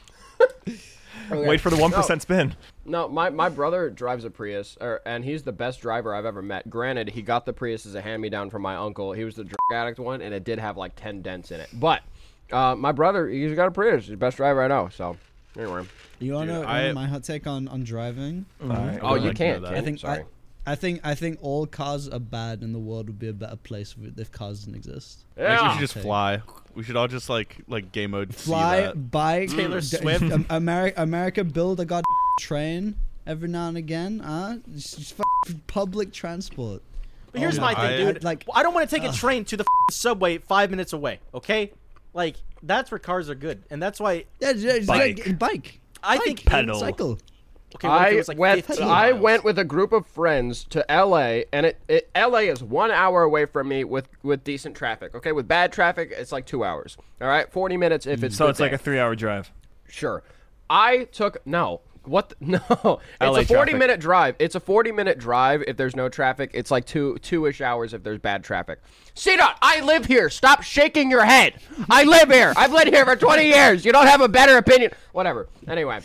Okay. Wait for the 1% spin. No, my brother drives a Prius, and he's the best driver I've ever met. Granted, he got the Prius as a hand-me-down from my uncle. He was the drug addict one, and it did have like 10 dents in it. But my brother, he's got a Prius. He's the best driver I know. So anyway. You want to Dude, know my hot take on driving? Alright. Oh, you like to can't. know that. I think Sorry. I think all cars are bad, and the world would be a better place if cars didn't exist. I think we Yeah. should just fly. We should all just like game mode see Fly, that. bike, Taylor Swift. America build a train every now and again. It's just public transport. But here's Oh my my thing, God. dude. Like- I don't want to take a train to the subway 5 minutes away, okay? Like, that's where cars are good. And that's why Yeah, just Bike. bike. I think... Pedal. Cycle. Okay, what if it was like 15 I miles? went with a group of friends to LA, and LA is 1 hour away from me with decent traffic. Okay, with bad traffic, it's like 2 hours. All right, 40 minutes if it's So good it's like day. a 3-hour drive. Sure. I took no. What? No. LA It's a 40 traffic. minute drive. It's a 40-minute drive if there's no traffic. It's like two-ish hours if there's bad traffic. C-Dot, I live here. Stop shaking your head. I live here. I've lived here for 20 years. You don't have a better opinion. Whatever. Anyway,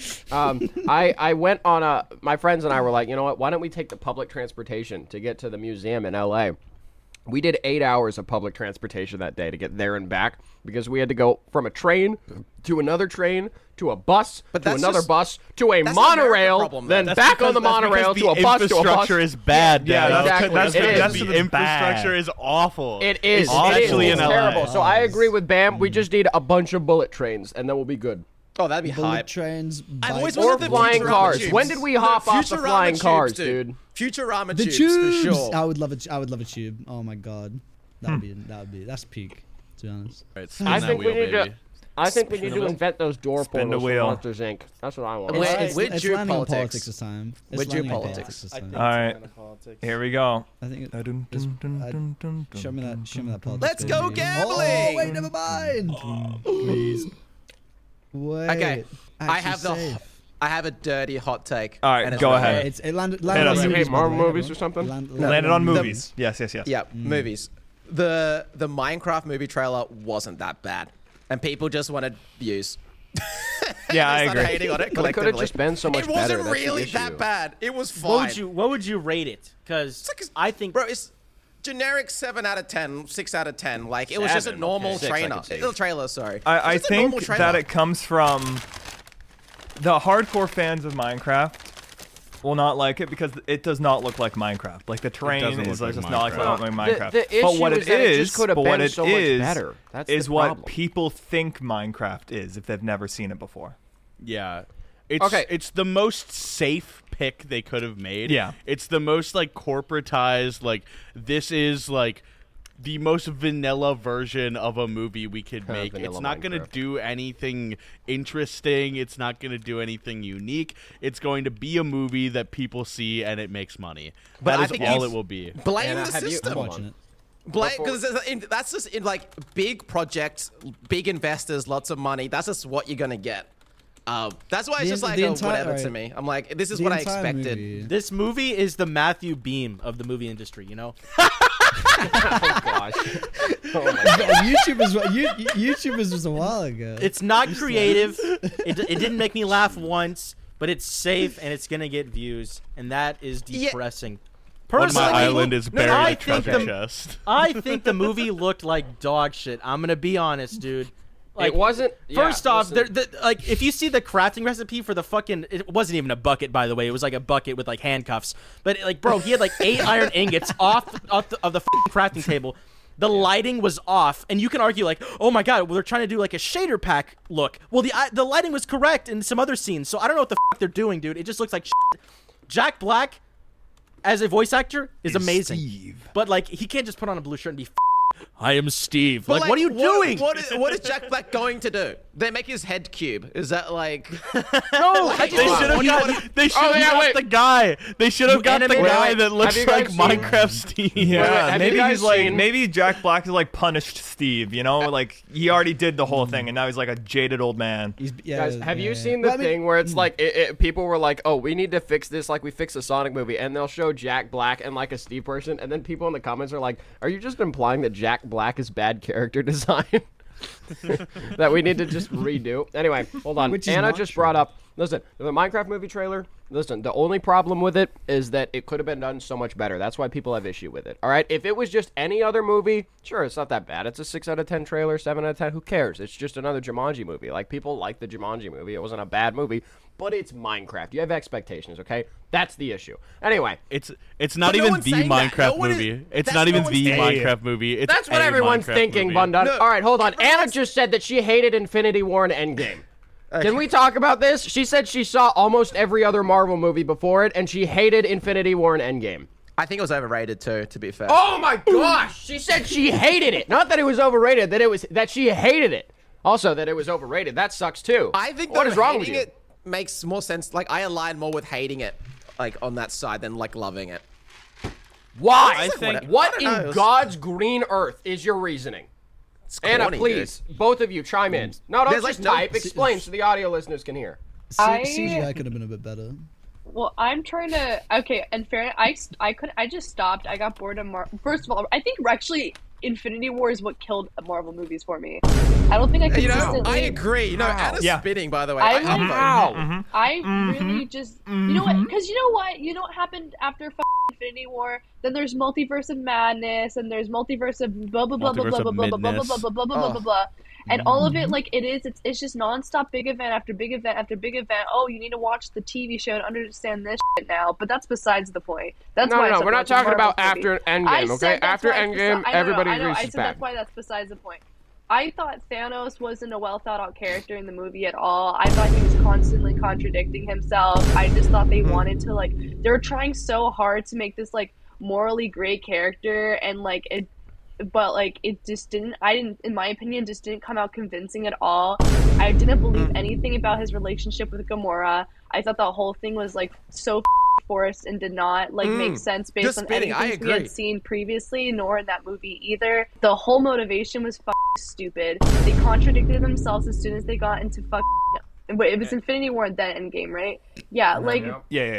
I went on my friends and I were like, you know what? Why don't we take the public transportation to get to the museum in LA? We did 8 hours of public transportation that day to get there and back because we had to go from a train to another train to a bus But to that's another just- bus to a that's an American monorail, problem, then though. back on the monorail to a bus to a bus. infrastructure is bad. Yeah, Dad. exactly. that's It is. that's The the infrastructure bad. is awful. It is. It's awful It's in LA. terrible. So I agree with Bam. We just need a bunch of bullet trains, and then we'll be good. Oh, that'd be Bullet hype. trains. I've always bikes. Or wanted the flying Futurama cars. tubes. When did we hop off the Futurama flying tubes, cars, dude? Futurama The tubes, tubes. for sure. I would love a tube. Oh my god, that would be that's peak. To be honest. Right, spin I that think we wheel, need baby. to. I think we Spin need the to wheel. invent those door Spin the portals for weel. Monsters Inc. That's what I want. Wait, we're It's geopolitics. landing on politics this time. It's We're landing on geopolitics. politics this time. All right, here we go. I think. Dun, It's- dun, dun, dun, dun, Show me dun, that politics. Let's go baby. gambling! Oh wait, never mind. Please. Wait. Okay, I have actually the. I have a dirty hot take. All right, and it's go not ahead. great. It landed Hit us. on You movies, hate by the Marvel way, movies or everyone. something? Landed on The- movies. Yes. Yeah, movies. The Minecraft movie trailer wasn't that bad. and people just wanted views. Yeah, I They started agree. hating on it Well, it could have collectively. just been so much It better. wasn't That's the really issue. that bad. It was fine. What would you rate it? Because I think Bro, it's generic 7 out of 10, 6 out of 10. Like, it was just a 7, normal okay. 6 I trainer. could see. The trailer, sorry. I It's just a normal think trailer. that it comes from the hardcore fans of Minecraft will not like it because it does not look like Minecraft. Like the terrain doesn't is look like just not Minecraft. like Minecraft. The but issue what is it that it is, just could have but what been it so much is, better. That's is the what problem. people think Minecraft is if they've never seen it before. Yeah. It's Okay. it's the most safe pick they could have made. Yeah. It's the most like corporatized, like this is like the most vanilla version of a movie we could make. Vanilla It's not going to Minecraft. do anything interesting. It's not going to do anything unique. It's going to be a movie that people see and it makes money. But I That is think all it's- it will be. Blame Anna, the have you- system. I'm watching it. Because that's just in like big projects, big investors, lots of money. That's just what you're gonna get. That's why it's The just en- like the a entire- whatever to right. me. I'm like, this is The what I entire expected. movie- this movie is the Matthew Beam of the movie industry. You know, Oh gosh. Oh my God. YouTubers was a while ago. it's not creative. It didn't make me laugh once, but it's safe and it's gonna get views, and that is Yeah. depressing. On my Personally, island is buried I a think treasure the- chest. I think the movie looked like dog shit. I'm gonna be honest, dude. Like, It wasn't. First yeah, off, listen. like if you see the crafting recipe for the fucking, it wasn't even a bucket, by the way. It was like a bucket with like handcuffs. But like, bro, he had like 8 iron ingots off the fucking crafting table. The lighting was off, and you can argue like, oh my god, well, they're trying to do like a shader pack look. Well, the lighting was correct in some other scenes, so I don't know what the they're doing, dude. It just looks like shit. Jack Black as a voice actor is amazing, Steve. but like he can't just put on a blue shirt and be. I am Steve. But, Like, what are you doing? What is Jack Black going to do? They make his head cube. Is that like? No, I They just should have got. They should have yeah, got wait. the guy. They should have got the animated- guy Wait, that have looks you like guys seen- Minecraft Steve. Yeah, have maybe you guys he's like seen- maybe Jack Black is like punished Steve. You know, like he already did the whole thing, and now he's like a jaded old man. Guys, have you seen the thing where it's like people were like, "Oh, we need to fix this like we fixed a Sonic movie," and they'll show Jack Black and like a Steve person, and then people in the comments are like, "Are you just implying that Jack Black is bad character design that we need to just redo?" Anyway, hold on. Which is Anna not just true. brought up. Listen, the Minecraft movie trailer. Listen, the only problem with it is that it could have been done so much better. That's why people have issue with it. All right, if it was just any other movie, sure, it's not that bad. It's a 6 out of 10 trailer, 7 out of 10. Who cares? It's just another Jumanji movie. Like people like the Jumanji movie. It wasn't a bad movie, but it's Minecraft. You have expectations, okay? That's the issue. Anyway, It's not But no even one's the saying that. Minecraft No one is- movie. It's that's not even no the one's saying- Minecraft movie. It's that's what a everyone's Minecraft thinking, movie. Bundun. No, All right, hold on. Anna everyone's- just said that she hated Infinity War and Endgame. Can we talk about this? She said she saw almost every other Marvel movie before it, and she hated Infinity War and Endgame. I think it was overrated too. To be fair. Oh my gosh! She said she hated it. Not that it was overrated. That she hated it. Also, that it was overrated. That sucks too. I think what that is wrong with hating you? it makes more sense. Like I align more with hating it, like on that side than like loving it. Why? I think- What I don't know, it in was- God's green earth is your reasoning? It's Anna, corny, please, both of you, chime in. No, don't There's, just like, no- type. Explain so the audio listeners can hear. CGI could have been a bit better. Well, I'm trying to. Okay, and fair. I just stopped. I got bored of First of all, I think actually Infinity War is what killed Marvel movies for me. I don't think I You know, consistently. I agree. You know, Anna's Yeah. spitting, by the way. I I like- Wow. I really just. You know what? Because you know what? You know what happened after Infinity War? Then there's Multiverse of Madness, and there's Multiverse of blah blah blah blah blah Multiverse blah of blah blah blah Midness. blah blah blah blah blah blah. And all of it, like it's just nonstop big event after big event after big event. Oh, you need to watch the TV show and understand this shit now. But that's besides the point. That's why I No, stopped we're not watching talking about Marvel after movies. Endgame, I okay? said that's After why it's Endgame, I know, everybody I know, agrees I it's said bad. that's why that's besides the point. I thought Thanos wasn't a well thought out character in the movie at all. I thought he was constantly contradicting himself. I just thought they wanted to they were trying so hard to make this like morally great character, and like it, but like it just didn't. In my opinion, just didn't come out convincing at all. I didn't believe anything about his relationship with Gamora. I thought the whole thing was like so forced and did not make sense based Just on spitting, I anything we agree. had seen previously, nor in that movie either. The whole motivation was stupid. They contradicted themselves as soon as they got into Wait, it was Infinity War and then Endgame, right? Yeah, like Yeah.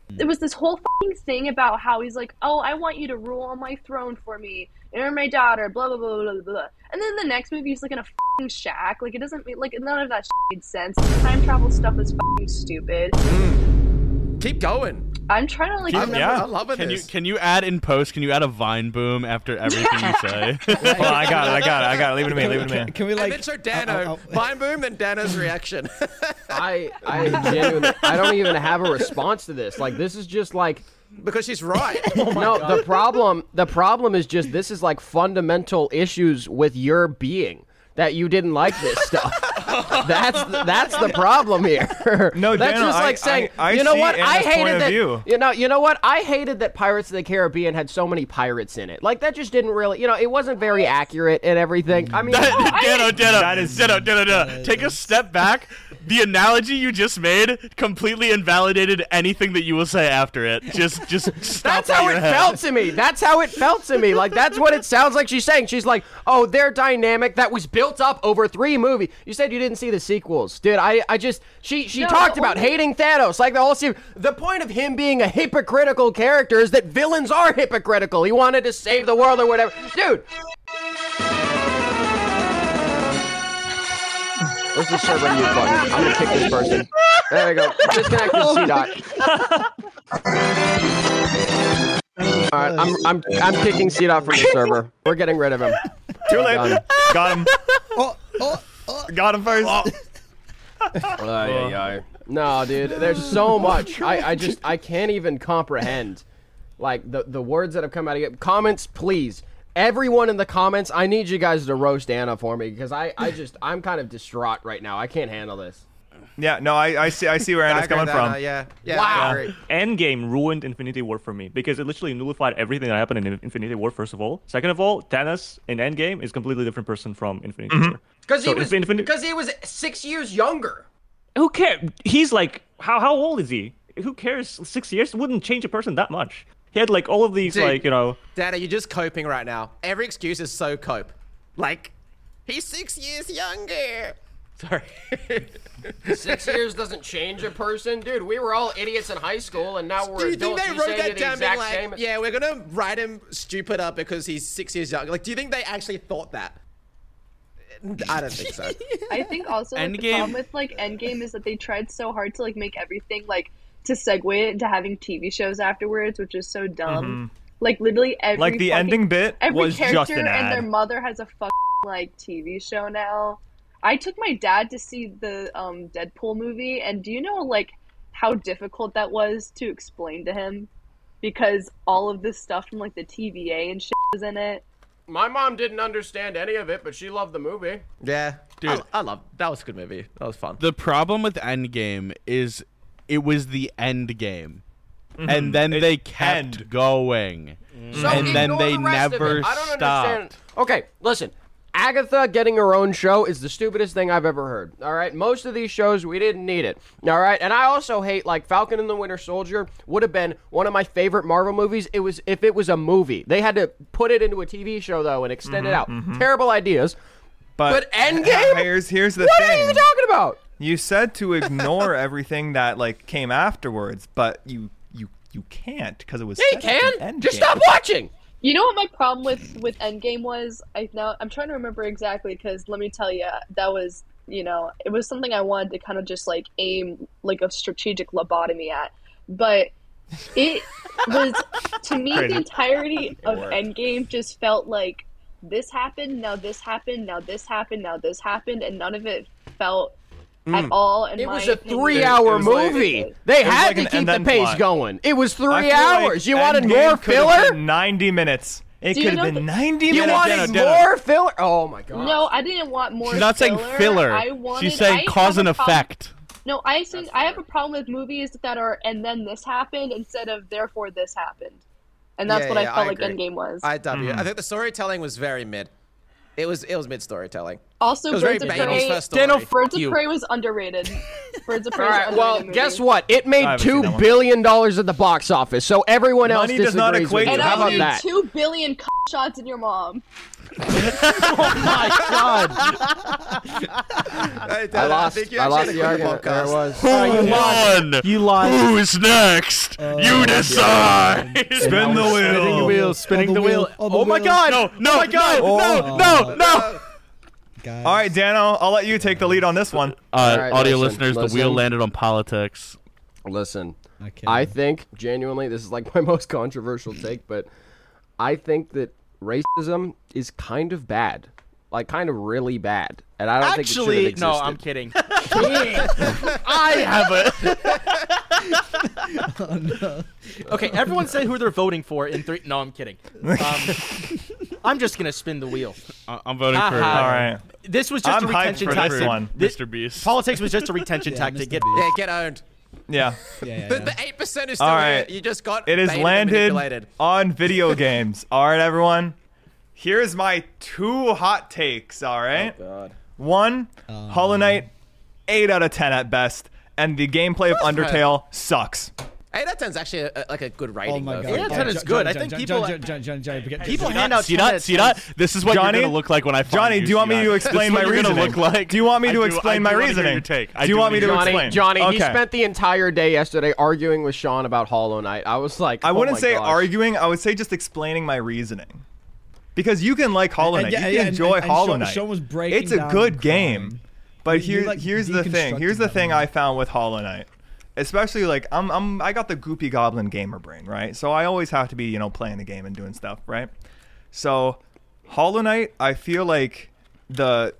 There was this whole fucking thing about how he's like, oh, I want you to rule on my throne for me. You're my daughter, blah, blah, blah, blah, blah. And then the next movie, he's like in a fucking shack. Like, it doesn't make, like, none of that shit made sense. The time travel stuff is fucking stupid. Keep going. I'm trying to, like, I'm loving Can this. you add in post? Can you add a Vine boom after everything you say? Well, I got it. Leave it to me. Can we, like... And then show Dano. Vine boom, then Dano's reaction. I genuinely, I don't even have a response to this. Like, this is just like... Because she's right. No, the problem is just this is like fundamental issues with your being that you didn't like this stuff. That's the problem here. No, that's Dano, just like saying, I you know see what? I Anna's point hated of that. view. You know what? I hated that Pirates of the Caribbean had so many pirates in it. Like that just didn't really, it wasn't very accurate and everything. I mean, Dano. Take a step back. The analogy you just made completely invalidated anything that you will say after it. Just stop. That's how it felt to me. That's how it felt to me. Like that's what it sounds like she's saying. She's like, oh, their dynamic that was built up over 3 movies. You said you didn't see the sequels, dude. She talked about hating Thanos, like the whole series. The point of him being a hypocritical character is that villains are hypocritical. He wanted to save the world or whatever, dude. Where's the server mute button? I'm gonna kick this person. There we go. Disconnect the C-Dot. Alright, I'm kicking C-Dot from the server. We're getting rid of him. Too late. Got him. Got him first. No, dude. There's so much. I can't even comprehend. Like the words that have come out of it. Comments, please. Everyone in the comments, I need you guys to roast Anna for me because I'm kind of distraught right now. I can't handle this. Yeah, no, I see where Anna's coming from. Yeah. Wow. Endgame ruined Infinity War for me because it literally nullified everything that happened in Infinity War, first of all. Second of all, Thanos in Endgame is a completely different person from Infinity War. Because he was 6 years younger. Who cares? He's like, how old is he? Who cares? 6 years wouldn't change a person that much. He had like all of these, Dude, Dana, you're just coping right now. Every excuse is so cope. Like, he's 6 years younger. Sorry. 6 years doesn't change a person, dude. We were all idiots in high school, and now we're do you adults. think they wrote that the down being exact like, same. yeah, we're gonna write him stupid up because he's 6 years younger? Like, do you think they actually thought that? I don't think so. I think also like, the problem with like Endgame is that they tried so hard to like make everything like to segue it into having TV shows afterwards, which is so dumb. Like literally every like the ending bit was character just an ad. and their mother has a fucking like TV show now. I took my dad to see the Deadpool movie, and do you know like how difficult that was to explain to him? Because all of this stuff from like the TVA and shit was in it. My mom didn't understand any of it, but she loved the movie. Yeah, dude, I love that. Was a good movie. That was fun. The problem with Endgame is it was the end game, and then they kept going, So and then ignore they the rest of never it. I don't stopped. understand. Okay, listen. Agatha getting her own show is the stupidest thing I've ever heard. All right, most of these shows we didn't need it. All right, and I also hate like Falcon and the Winter Soldier would have been one of my favorite Marvel movies. It was if it was a movie. They had to put it into a TV show though and extend it out. Terrible ideas. But Endgame. Here's the what thing. What are you talking about? You said to ignore everything that like came afterwards, but you can't because it was. Yeah, you can. Just stop watching. You know what my problem with Endgame was? I'm trying to remember exactly because let me tell you, that was, it was something I wanted to kind of just like aim like a strategic lobotomy at. But it was, to me, the entirety of Endgame just felt like this happened, now this happened, now this happened, now this happened, and none of it felt at all. It was a 3-hour movie. They had to keep the pace going. It was 3 hours. You wanted more filler? 90 minutes. It could have been 90 minutes. You wanted more filler? Oh my god. No, I didn't want more. She's not saying filler. She's saying cause and effect. No, I have a problem with movies that are and then this happened instead of therefore this happened, and that's what I felt like Endgame was. I think the storytelling was very mid. It was mid storytelling. Also, Birds of Prey. Birds of Prey was underrated. Birds of Prey. All right. Well, guess what? It made $2 billion at the box office, so everyone else disagrees with you. And How about I that? 2 billion shots in your mom. Oh my god! I lost. think you I lost actually the had a argument. good There it podcast. was. Won. You lost. Who's next? you decide. Spin the wheel. Spinning the wheel. Oh my god! No, Oh my god! no. Guys. All right, Dano, I'll let you take the lead on this one. Alright, Audio listen, listeners, the wheel landed on politics. Listen, Okay. I think genuinely this is like my most controversial take, but I think that racism is kind of bad, like kind of really bad, and I don't think it should have Actually, existed. no, I'm kidding. I have a. Oh, no. Okay, everyone say who they're voting for in 3. No, I'm kidding. I'm just gonna spin the wheel. I'm voting for. All right. This was just I'm a hyped retention for tactic. this one. Mr. Beast. Politics was just a retention Yeah, tactic. Mr. Get, Beast. Yeah, get owned. Yeah. Yeah. The 8% is still All here. right. You just got It is baited and landed manipulated. on video games. All right, everyone. Here's my 2 hot takes. All right. God. 1, Hollow Knight, 8 out of 10 at best, and the gameplay of Undertale sucks. 8 out of 10 is actually like a good rating. Oh my though. god. Yeah, 10 is good. I think people hand out See 10 out that? of See that? 10s. This is what Johnny? you're gonna look like when I find Johnny, you. do you want me See to that? explain This my is what you're reasoning? gonna look like. Do you want me to I explain my do wanna hear reasoning? your take. Do you want me to Johnny, explain? Johnny, he Okay. spent the entire day yesterday arguing with Sean about Hollow Knight. I was like, I oh wouldn't my say gosh. arguing. I would say just explaining my reasoning. Because you can like Hollow Knight. You can enjoy Hollow Knight. Sean was breaking It's a down good crime. game. But You, like, here's the thing. deconstructed Here's the that thing one. I found with Hollow Knight. Especially like I got the goopy goblin gamer brain, right? So I always have to be, playing the game and doing stuff, right? So Hollow Knight, I feel like the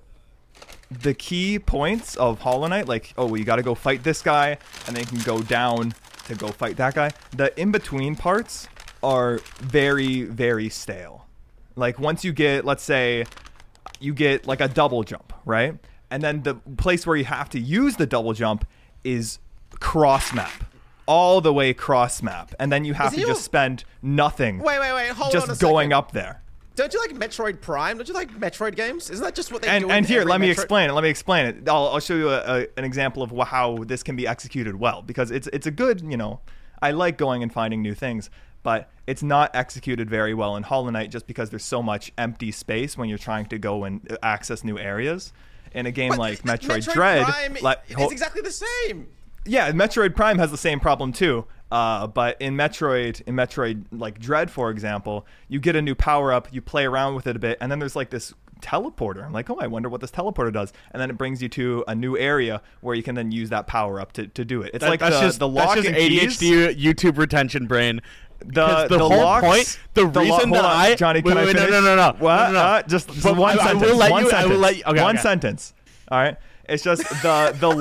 key points of Hollow Knight, like, oh, well, you got to go fight this guy, and then you can go down to go fight that guy. The in-between parts are very, very stale. Like, once you get, let's say, you get, like, a double jump, right? And then the place where you have to use the double jump is cross-map. All the way cross-map. And then you have to just spend nothing Wait. Hold on a just going second. up there. Don't you like Metroid Prime? Don't you like Metroid games? Isn't that just what they do? And in here, every let me Metroid- explain it. I'll show you an example of how this can be executed well, because it's a good, I like going and finding new things, but it's not executed very well in Hollow Knight just because there's so much empty space when you're trying to go and access new areas. In a game But like Metroid Metroid Dread, Prime is exactly the same. yeah, Metroid Prime has the same problem too. But in Metroid like Dread, for example, you get a new power up, you play around with it a bit, and then there's like this teleporter. I'm like, oh, I wonder what this teleporter does, and then it brings you to a new area where you can then use that power up to do it. It's like the lock that's just and keys. ADHD YouTube retention brain. The whole locks, point, the reason hold that on, Johnny, can I wait, finish? no. What? No. Just But one I sentence. will let one you- I sentence. will let you- okay, one okay. sentence. All right. It's just the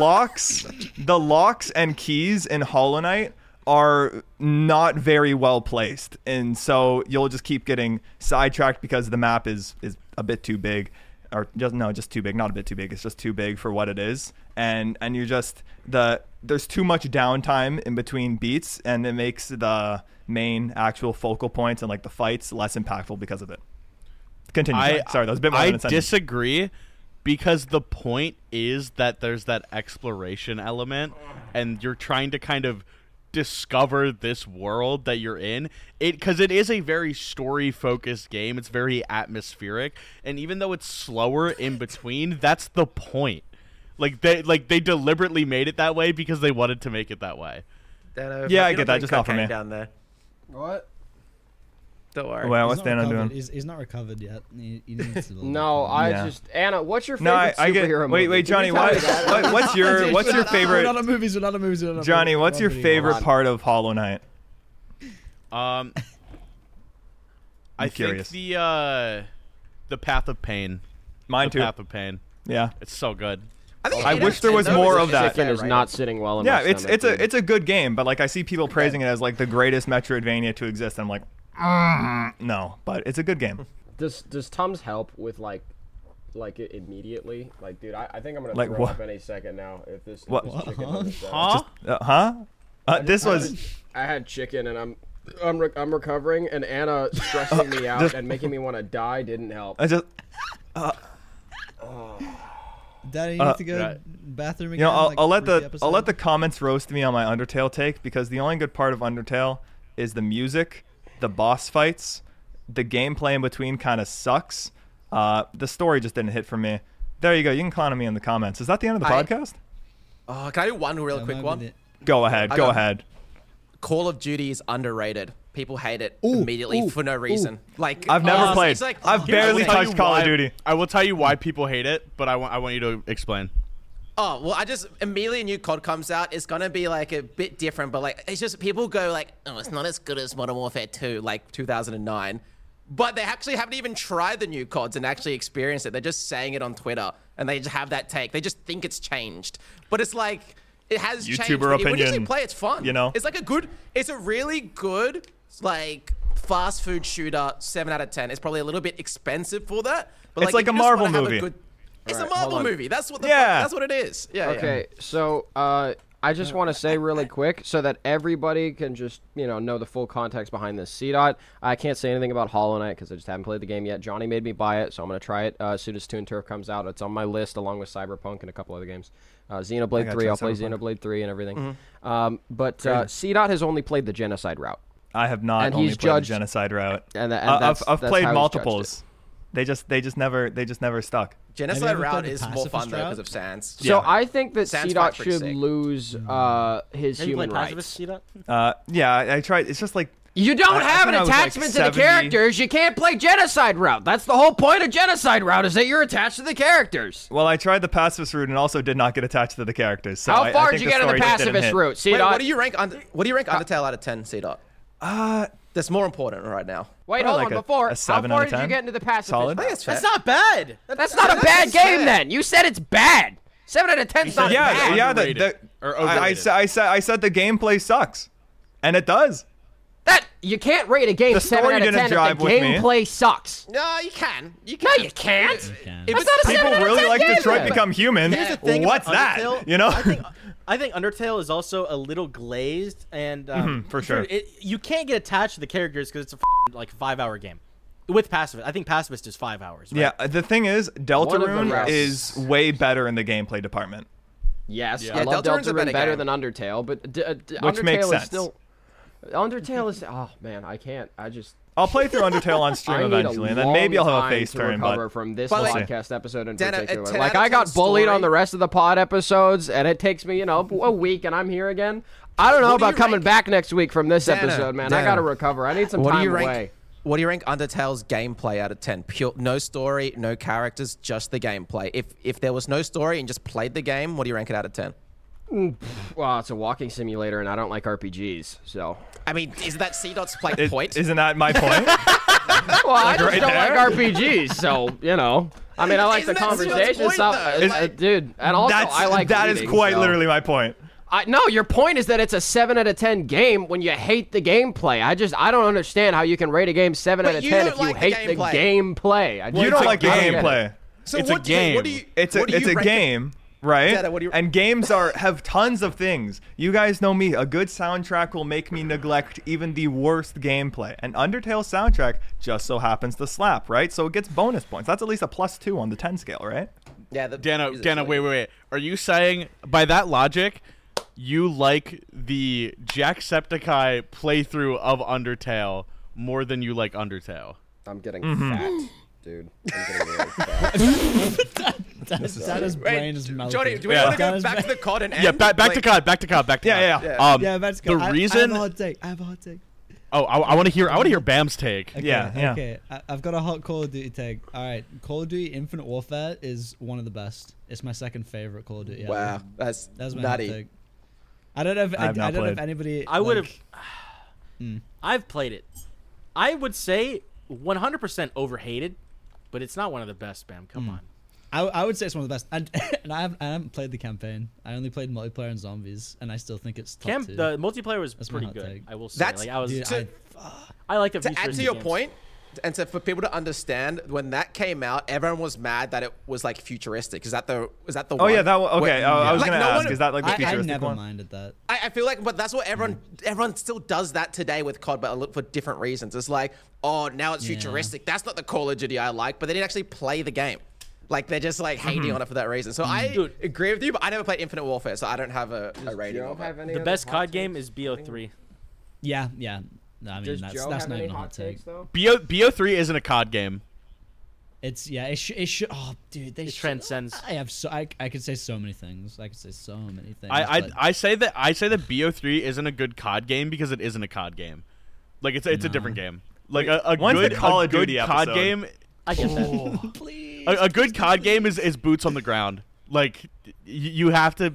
locks and keys in Hollow Knight are not very well placed, and so you'll just keep getting sidetracked because the map is a bit too big, or just too big. Not a bit too big. It's just too big for what it is, and you're just there's too much downtime in between beats, and it makes the main actual focal points and like the fights less impactful because of it. Continue. Sorry, that was a bit more than a sentence. Disagree, because the point is that there's that exploration element, and you're trying to kind of discover this world that you're in. Because it is a very story-focused game. It's very atmospheric, and even though it's slower in between, that's the point. They deliberately made it that way because they wanted to make it that way. Yeah, I get that. Just not for me. Down there. What? Don't worry. Well, He's what's not Dano recovered. doing? He's not recovered yet. He needs to. No, Anna, what's your No, favorite I get. superhero movie? Wait, Can Johnny. you tell me What's that? your We're favorite? not on movies. We're not on movies. Johnny, what's your favorite part of Hollow Knight? I curious. think the Path of Pain. Mine the too. Path of Pain. Yeah. It's so good. I wish there was more of that. Chicken is not sitting well in Yeah, my stomach, dude. it's a good game, but like I see people praising it as like the greatest Metroidvania to exist, and I'm like, no, but it's a good game. Does Tums help with like it immediately? Like, dude, I think I'm gonna Like throw what? up any second now if this chicken Huh? doesn't die. This was I had chicken and I'm recovering, and Anna stressing me out and making me want to die didn't help. I just Daddy, you need to go bathroom again. I'll let the comments roast me on my Undertale take, because the only good part of Undertale is the music, the boss fights, the gameplay in between kind of sucks. The story just didn't hit for me. There you go. You can clown on me in the comments. Is that the end of the podcast? Oh, can I do one really quick one? Go ahead. Go ahead. Call of Duty is underrated. People hate it immediately for no reason. Like I've never played. It's like, I've barely touched Call of Duty. I will tell you why people hate it, but I want you to explain. Oh, well, immediately a new COD comes out, it's going to be like a bit different, but like, it's just people go like, oh, it's not as good as Modern Warfare 2, like 2009. But they actually haven't even tried the new CODs and actually experienced it. They're just saying it on Twitter and they just have that take. They just think it's changed. But it's like, it has changed. YouTuber opinion. When you actually play, it's fun. You know? It's like it's a really good, like, fast food shooter, 7 out of 10. It's probably a little bit expensive for that. But It's like if a you just wanna Marvel have movie. It's Alright, a Marvel hold on. movie. That's what Yeah. it is. Yeah. Okay, so I just want to say really quick so that everybody can just, know the full context behind this. C-Dot, I can't say anything about Hollow Knight because I just haven't played the game yet. Johnny made me buy it, so I'm going to try it as soon as Toon Turf comes out. It's on my list along with Cyberpunk and a couple other games. Xenoblade 3, I'll play Xenoblade 3 and everything. But C-Dot has only played the Genocide route. I have not And only he's played the judged- Genocide route. And I've that's played how he's multiples. judged it. They just never stuck. Genocide ever route played the is more pacifist fun though route? because of Sans. So I think that Sans C-Dot Fight Freak should sick. lose his Have you human played Pacifist, rights. C-Dot? Yeah, I tried. It's just like You don't I have an thought I was, like, attachment to the 70. characters. You can't play Genocide route. That's the whole point of Genocide route is that you're attached to the characters. well, I tried the pacifist route and also did not get attached to the characters. So How I far think did you get in the story just didn't pacifist hit. route? Wait, C-Dot. what do you rank Undertale out of 10, C-Dot? That's more important right now. Wait, Probably hold like on. Before, a how 7 far out of did you 10? get into the pacifist Solid. route? That's fair. That's not bad. That's not a bad game then. You said it's bad. 7 out of 10's not Yeah, bad. yeah. Underrated. Or I overrated. said the gameplay sucks, and it does. That you can't rate a game The 7 story out of didn't 10 if jive the with me. gameplay sucks. No, you can. You No, can. you can't. If That's it's- not a 7 People out of really 10 like game Detroit then. Become Human. Here's the thing What's about that? Undertale. You know? I think Undertale is also a little glazed, and for sure. you can't get attached to the characters because it's a like 5-hour game. With Pacifist, I think Pacifist is 5 hours. Right? Yeah, the thing is, One of the Deltarune routes- is way better in the gameplay department. Yes, Yeah. I love Deltarune's a Deltarune better game. than Undertale, but Which Undertale makes is sense. still. Undertale is. Oh man, I can't. I'll play through Undertale on stream I need eventually, a and then maybe I'll have a long face time to turn. recover But from this But, like, podcast episode in Dan, a particular. 10 Like out of I got 10 bullied story- on the rest of the pod episodes, and it takes me, a week, and I'm here again. I don't know What do about you coming rank- back next week from this Dana, episode, man. I Dana. gotta recover. I need some What do time you rank? away. What do you rank Undertale's gameplay out of 10? Pure, no story, no characters, just the gameplay. If there was no story and just played the game, what do you rank it out of 10? Well, it's a walking simulator, and I don't like RPGs, so. I mean, isn't that C-Dot's like point? isn't that my point? Well, I just right don't there? like RPGs, so I mean, I like the Isn't that Steven's conversation point, stuff, though? dude. And also, I like that is reading, quite so. literally my point. No, your point is that it's a 7 out of 10 game when you hate the gameplay. I don't understand how you can rate a game 7 But out of you 10 don't if you like the hate the gameplay. You don't like the I don't get it. gameplay. So It's a what do you- game. What do you, It's what do a you rank it- game, right? Dada, what do you- And games have tons of things. You guys know me. A good soundtrack will make me neglect even the worst gameplay. And Undertale's soundtrack just so happens to slap, right? So it gets bonus points. That's at least a +2 on the 10 scale, right? Yeah, Dana, wait. Are you saying, by that logic, you like the Jacksepticeye playthrough of Undertale more than you like Undertale? I'm getting fat, dude. I'm getting really fat. Dana's brain is melting. Johnny, do we Yeah. want to go Dana's back to brain- the COD and Yeah, end? back to Like- COD, back to COD. Yeah. Yeah, let's go. The I reason. have a hot take. I have a hot take. Oh, I want to hear Bam's take. Okay, Yeah. Okay, I've got a hot Call of Duty take. All right, Call of Duty Infinite Warfare is one of the best. It's my second favorite Call of Duty. ever. Wow, that's That's my hot nutty. take. I don't know if I've not I don't know if played. anybody. I would have. Hmm. I've played it. I would say 100% overhated, but it's not one of the best. Bam, come on. I would say it's one of the best. And, and I haven't played the campaign. I only played multiplayer and zombies, and I still think it's top two. The multiplayer was That's my pretty hot good. take. I will say. That's- Like I was. Dude, I like the To add to futuristic your games. point, and so for people to understand, when that came out, everyone was mad that it was like futuristic. Is that the Oh one? yeah, that okay. Where- I was Like, gonna no ask, one- is that like the I futuristic never one? minded that. I feel like, but that's what everyone still does that today with COD, but for different reasons. It's like, oh, now it's Yeah. futuristic. That's not the Call of Duty I like, but they didn't actually play the game. Like they're just like hating on it for that reason. So I Dude. agree with you, but I never played Infinite Warfare, so I don't have a rating. Joe of it. have any The other best hot COD takes? game is BO3. Yeah. No, I mean Does that's Joe that's have not any even a hot hot take. takes though? BO3 isn't a COD game. It's it should. Oh, dude, It transcends. I could say so many things. I could say so many things. I say that BO3 isn't a good COD game because it isn't a COD game. Like it's a different game. Like a When's good the Call of good Duty COD episode? game. I get that. Please. A good COD game is boots on the ground. Like you have to.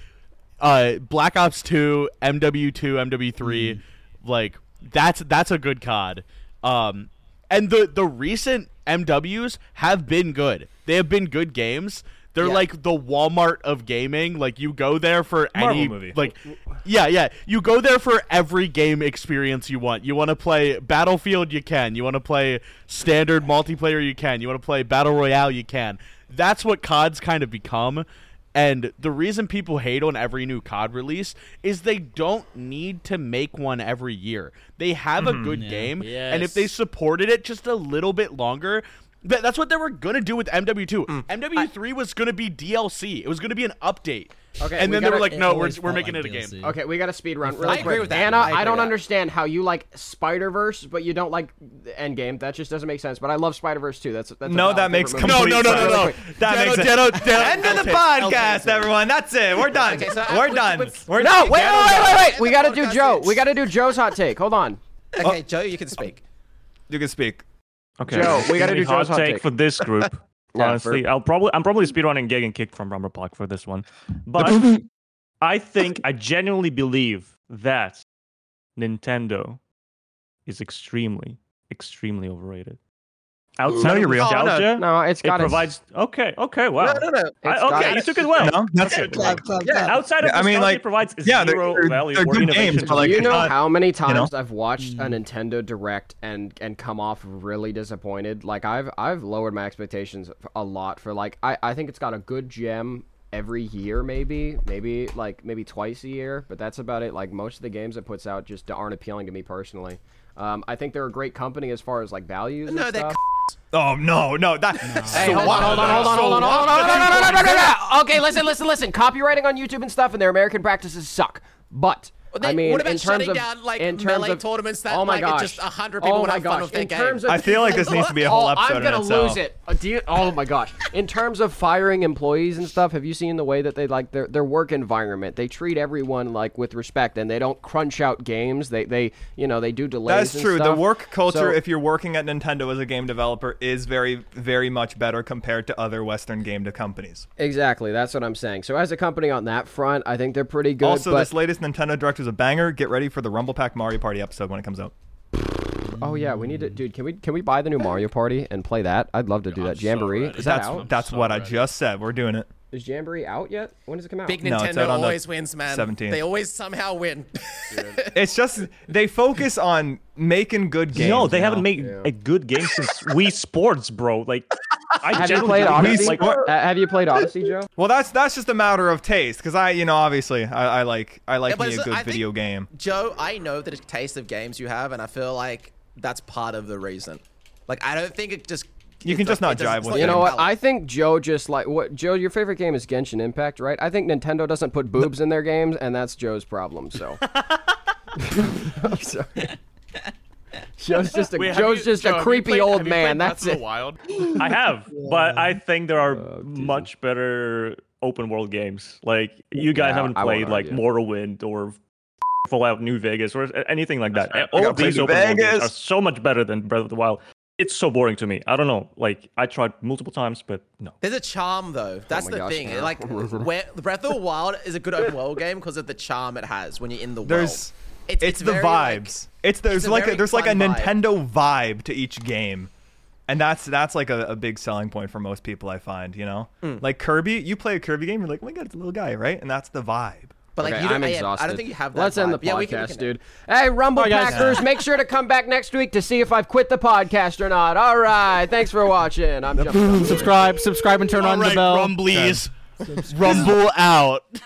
Black Ops 2, MW2, MW3, like that's a good COD. And the recent MWs have been good. They have been good games. They're like the Walmart of gaming. Like you go there for Marvel any movie. like you go there for every game experience you want. You want to play Battlefield, you can. You want to play standard multiplayer, you can. You want to play Battle Royale, you can. That's what COD's kind of become. And the reason people hate on every new COD release is they don't need to make one every year. They have a good game, and if they supported it just a little bit longer, that's what they were going to do with MW2. MW3 was going to be DLC. It was going to be an update. Okay, and then they were like, no, we're felt making like it a DLC. game. Okay, we got to speed run really I quick. agree with that. Anna, I agree I don't with that. understand how you like Spider-Verse, but you don't like Endgame. That just doesn't make sense. But I love Spider-Verse too. That's No, a that makes favorite movie. complete sense. No. That makes sense. End of the podcast, everyone. That's it. We're done. Okay, so We're done. We're No, done. wait. We got to do podcast Joe. is- We got to do Joe's hot take. Hold on. Okay, Joe, you can speak. You can speak. Okay. Joe, we gotta do hot Joe's hot take take. for this group. Yeah, Honestly, I'm probably speedrunning Gig and Kick from Rumble Park for this one, but I genuinely believe that Nintendo is extremely overrated. Outside you're of real. nostalgia, No, it's it got provides. Okay, wow. No. It's got Okay, it. you took it well. No, that's it. Outside of I mean, nostalgia, like, it provides yeah, zero value they're or good innovation. games, to but, like, the You know not- how many times know? I've watched a Nintendo Direct and come off really disappointed? Like I've lowered my expectations a lot for like I think it's got a good gem every year maybe twice a year, but that's about it. Like most of the games it puts out just aren't appealing to me personally. I think they're a great company as far as like values No, and they're stuff. Oh no. Hey, hold on. Okay, listen. Copywriting on YouTube and stuff and their American practices suck. But I mean, what about in terms shutting of down like in terms melee of tournaments that oh my like gosh. just 100 people would have fun with their in game? terms of I feel like this needs to be a whole episode I'm gonna in itself. lose it. Oh my gosh! In terms of firing employees and stuff, have you seen the way that they like their work environment? They treat everyone like with respect, and they don't crunch out games. They do delays. That's and true. The stuff. work culture, So- if you're working at Nintendo as a game developer, is very, very much better compared to other Western game companies. Exactly, that's what I'm saying. So as a company on that front, I think they're pretty good. Also, but, this latest Nintendo Direct is a banger. Get ready for the Rumble Pack Mario Party episode when it comes out. oh yeah, we need to, dude. Can we buy the new Mario Party and play that? I'd love to do that. Jamboree is that out? That's what I just said. We're doing it. Is Jamboree out yet? When does it come out? Big No, it's Nintendo out on the always wins, man. 17th. They always somehow win. It's just they focus on making good games. No, they you haven't know? made a good game since Wii Sports, bro. Like, I Have you genuinely played believe, Odyssey? like, Have you played Odyssey, Joe? Well, that's just a matter of taste, because obviously I like but me a it's- good I think- video game. Joe, I know the taste of games you have, and I feel like that's part of the reason. Like, I don't think it just. You can just not jive with You it. know what? I think Joe just like what Joe. Your favorite game is Genshin Impact, right? I think Nintendo doesn't put boobs in their games, and that's Joe's problem. So. I'm sorry. Joe's just a creepy old man. That's it. Wild. I have, but I think there are much better open world games. Like, you guys Yeah, haven't I won't played like argue. Morrowind or Fallout New Vegas or anything like that. I All gotta of play these New open world games Vegas. are so much better than Breath of the Wild. It's so boring to me. I don't know. Like, I tried multiple times, but no. There's a charm though. That's my the gosh, thing. yeah. Like, where Breath of the Wild is a good open world game because of the charm it has when you're in the There's world. it's the very, vibes. Like, there's a like very there's like a fun vibe. Nintendo vibe to each game, and that's like a big selling point for most people. I find, like Kirby. You play a Kirby game, you're like, oh my god, it's a little guy, right? And that's the vibe. But like, Okay, you don't, I'm I exhausted. don't think you have that. Let's end the vibe. Yeah, we podcast, can dude. Hey, Rumble guys. Packers, make sure to come back next week to see if I've quit the podcast or not. All right, thanks for watching. I'm jumping. Subscribe and turn on the bell. Rumblies. Rumble out.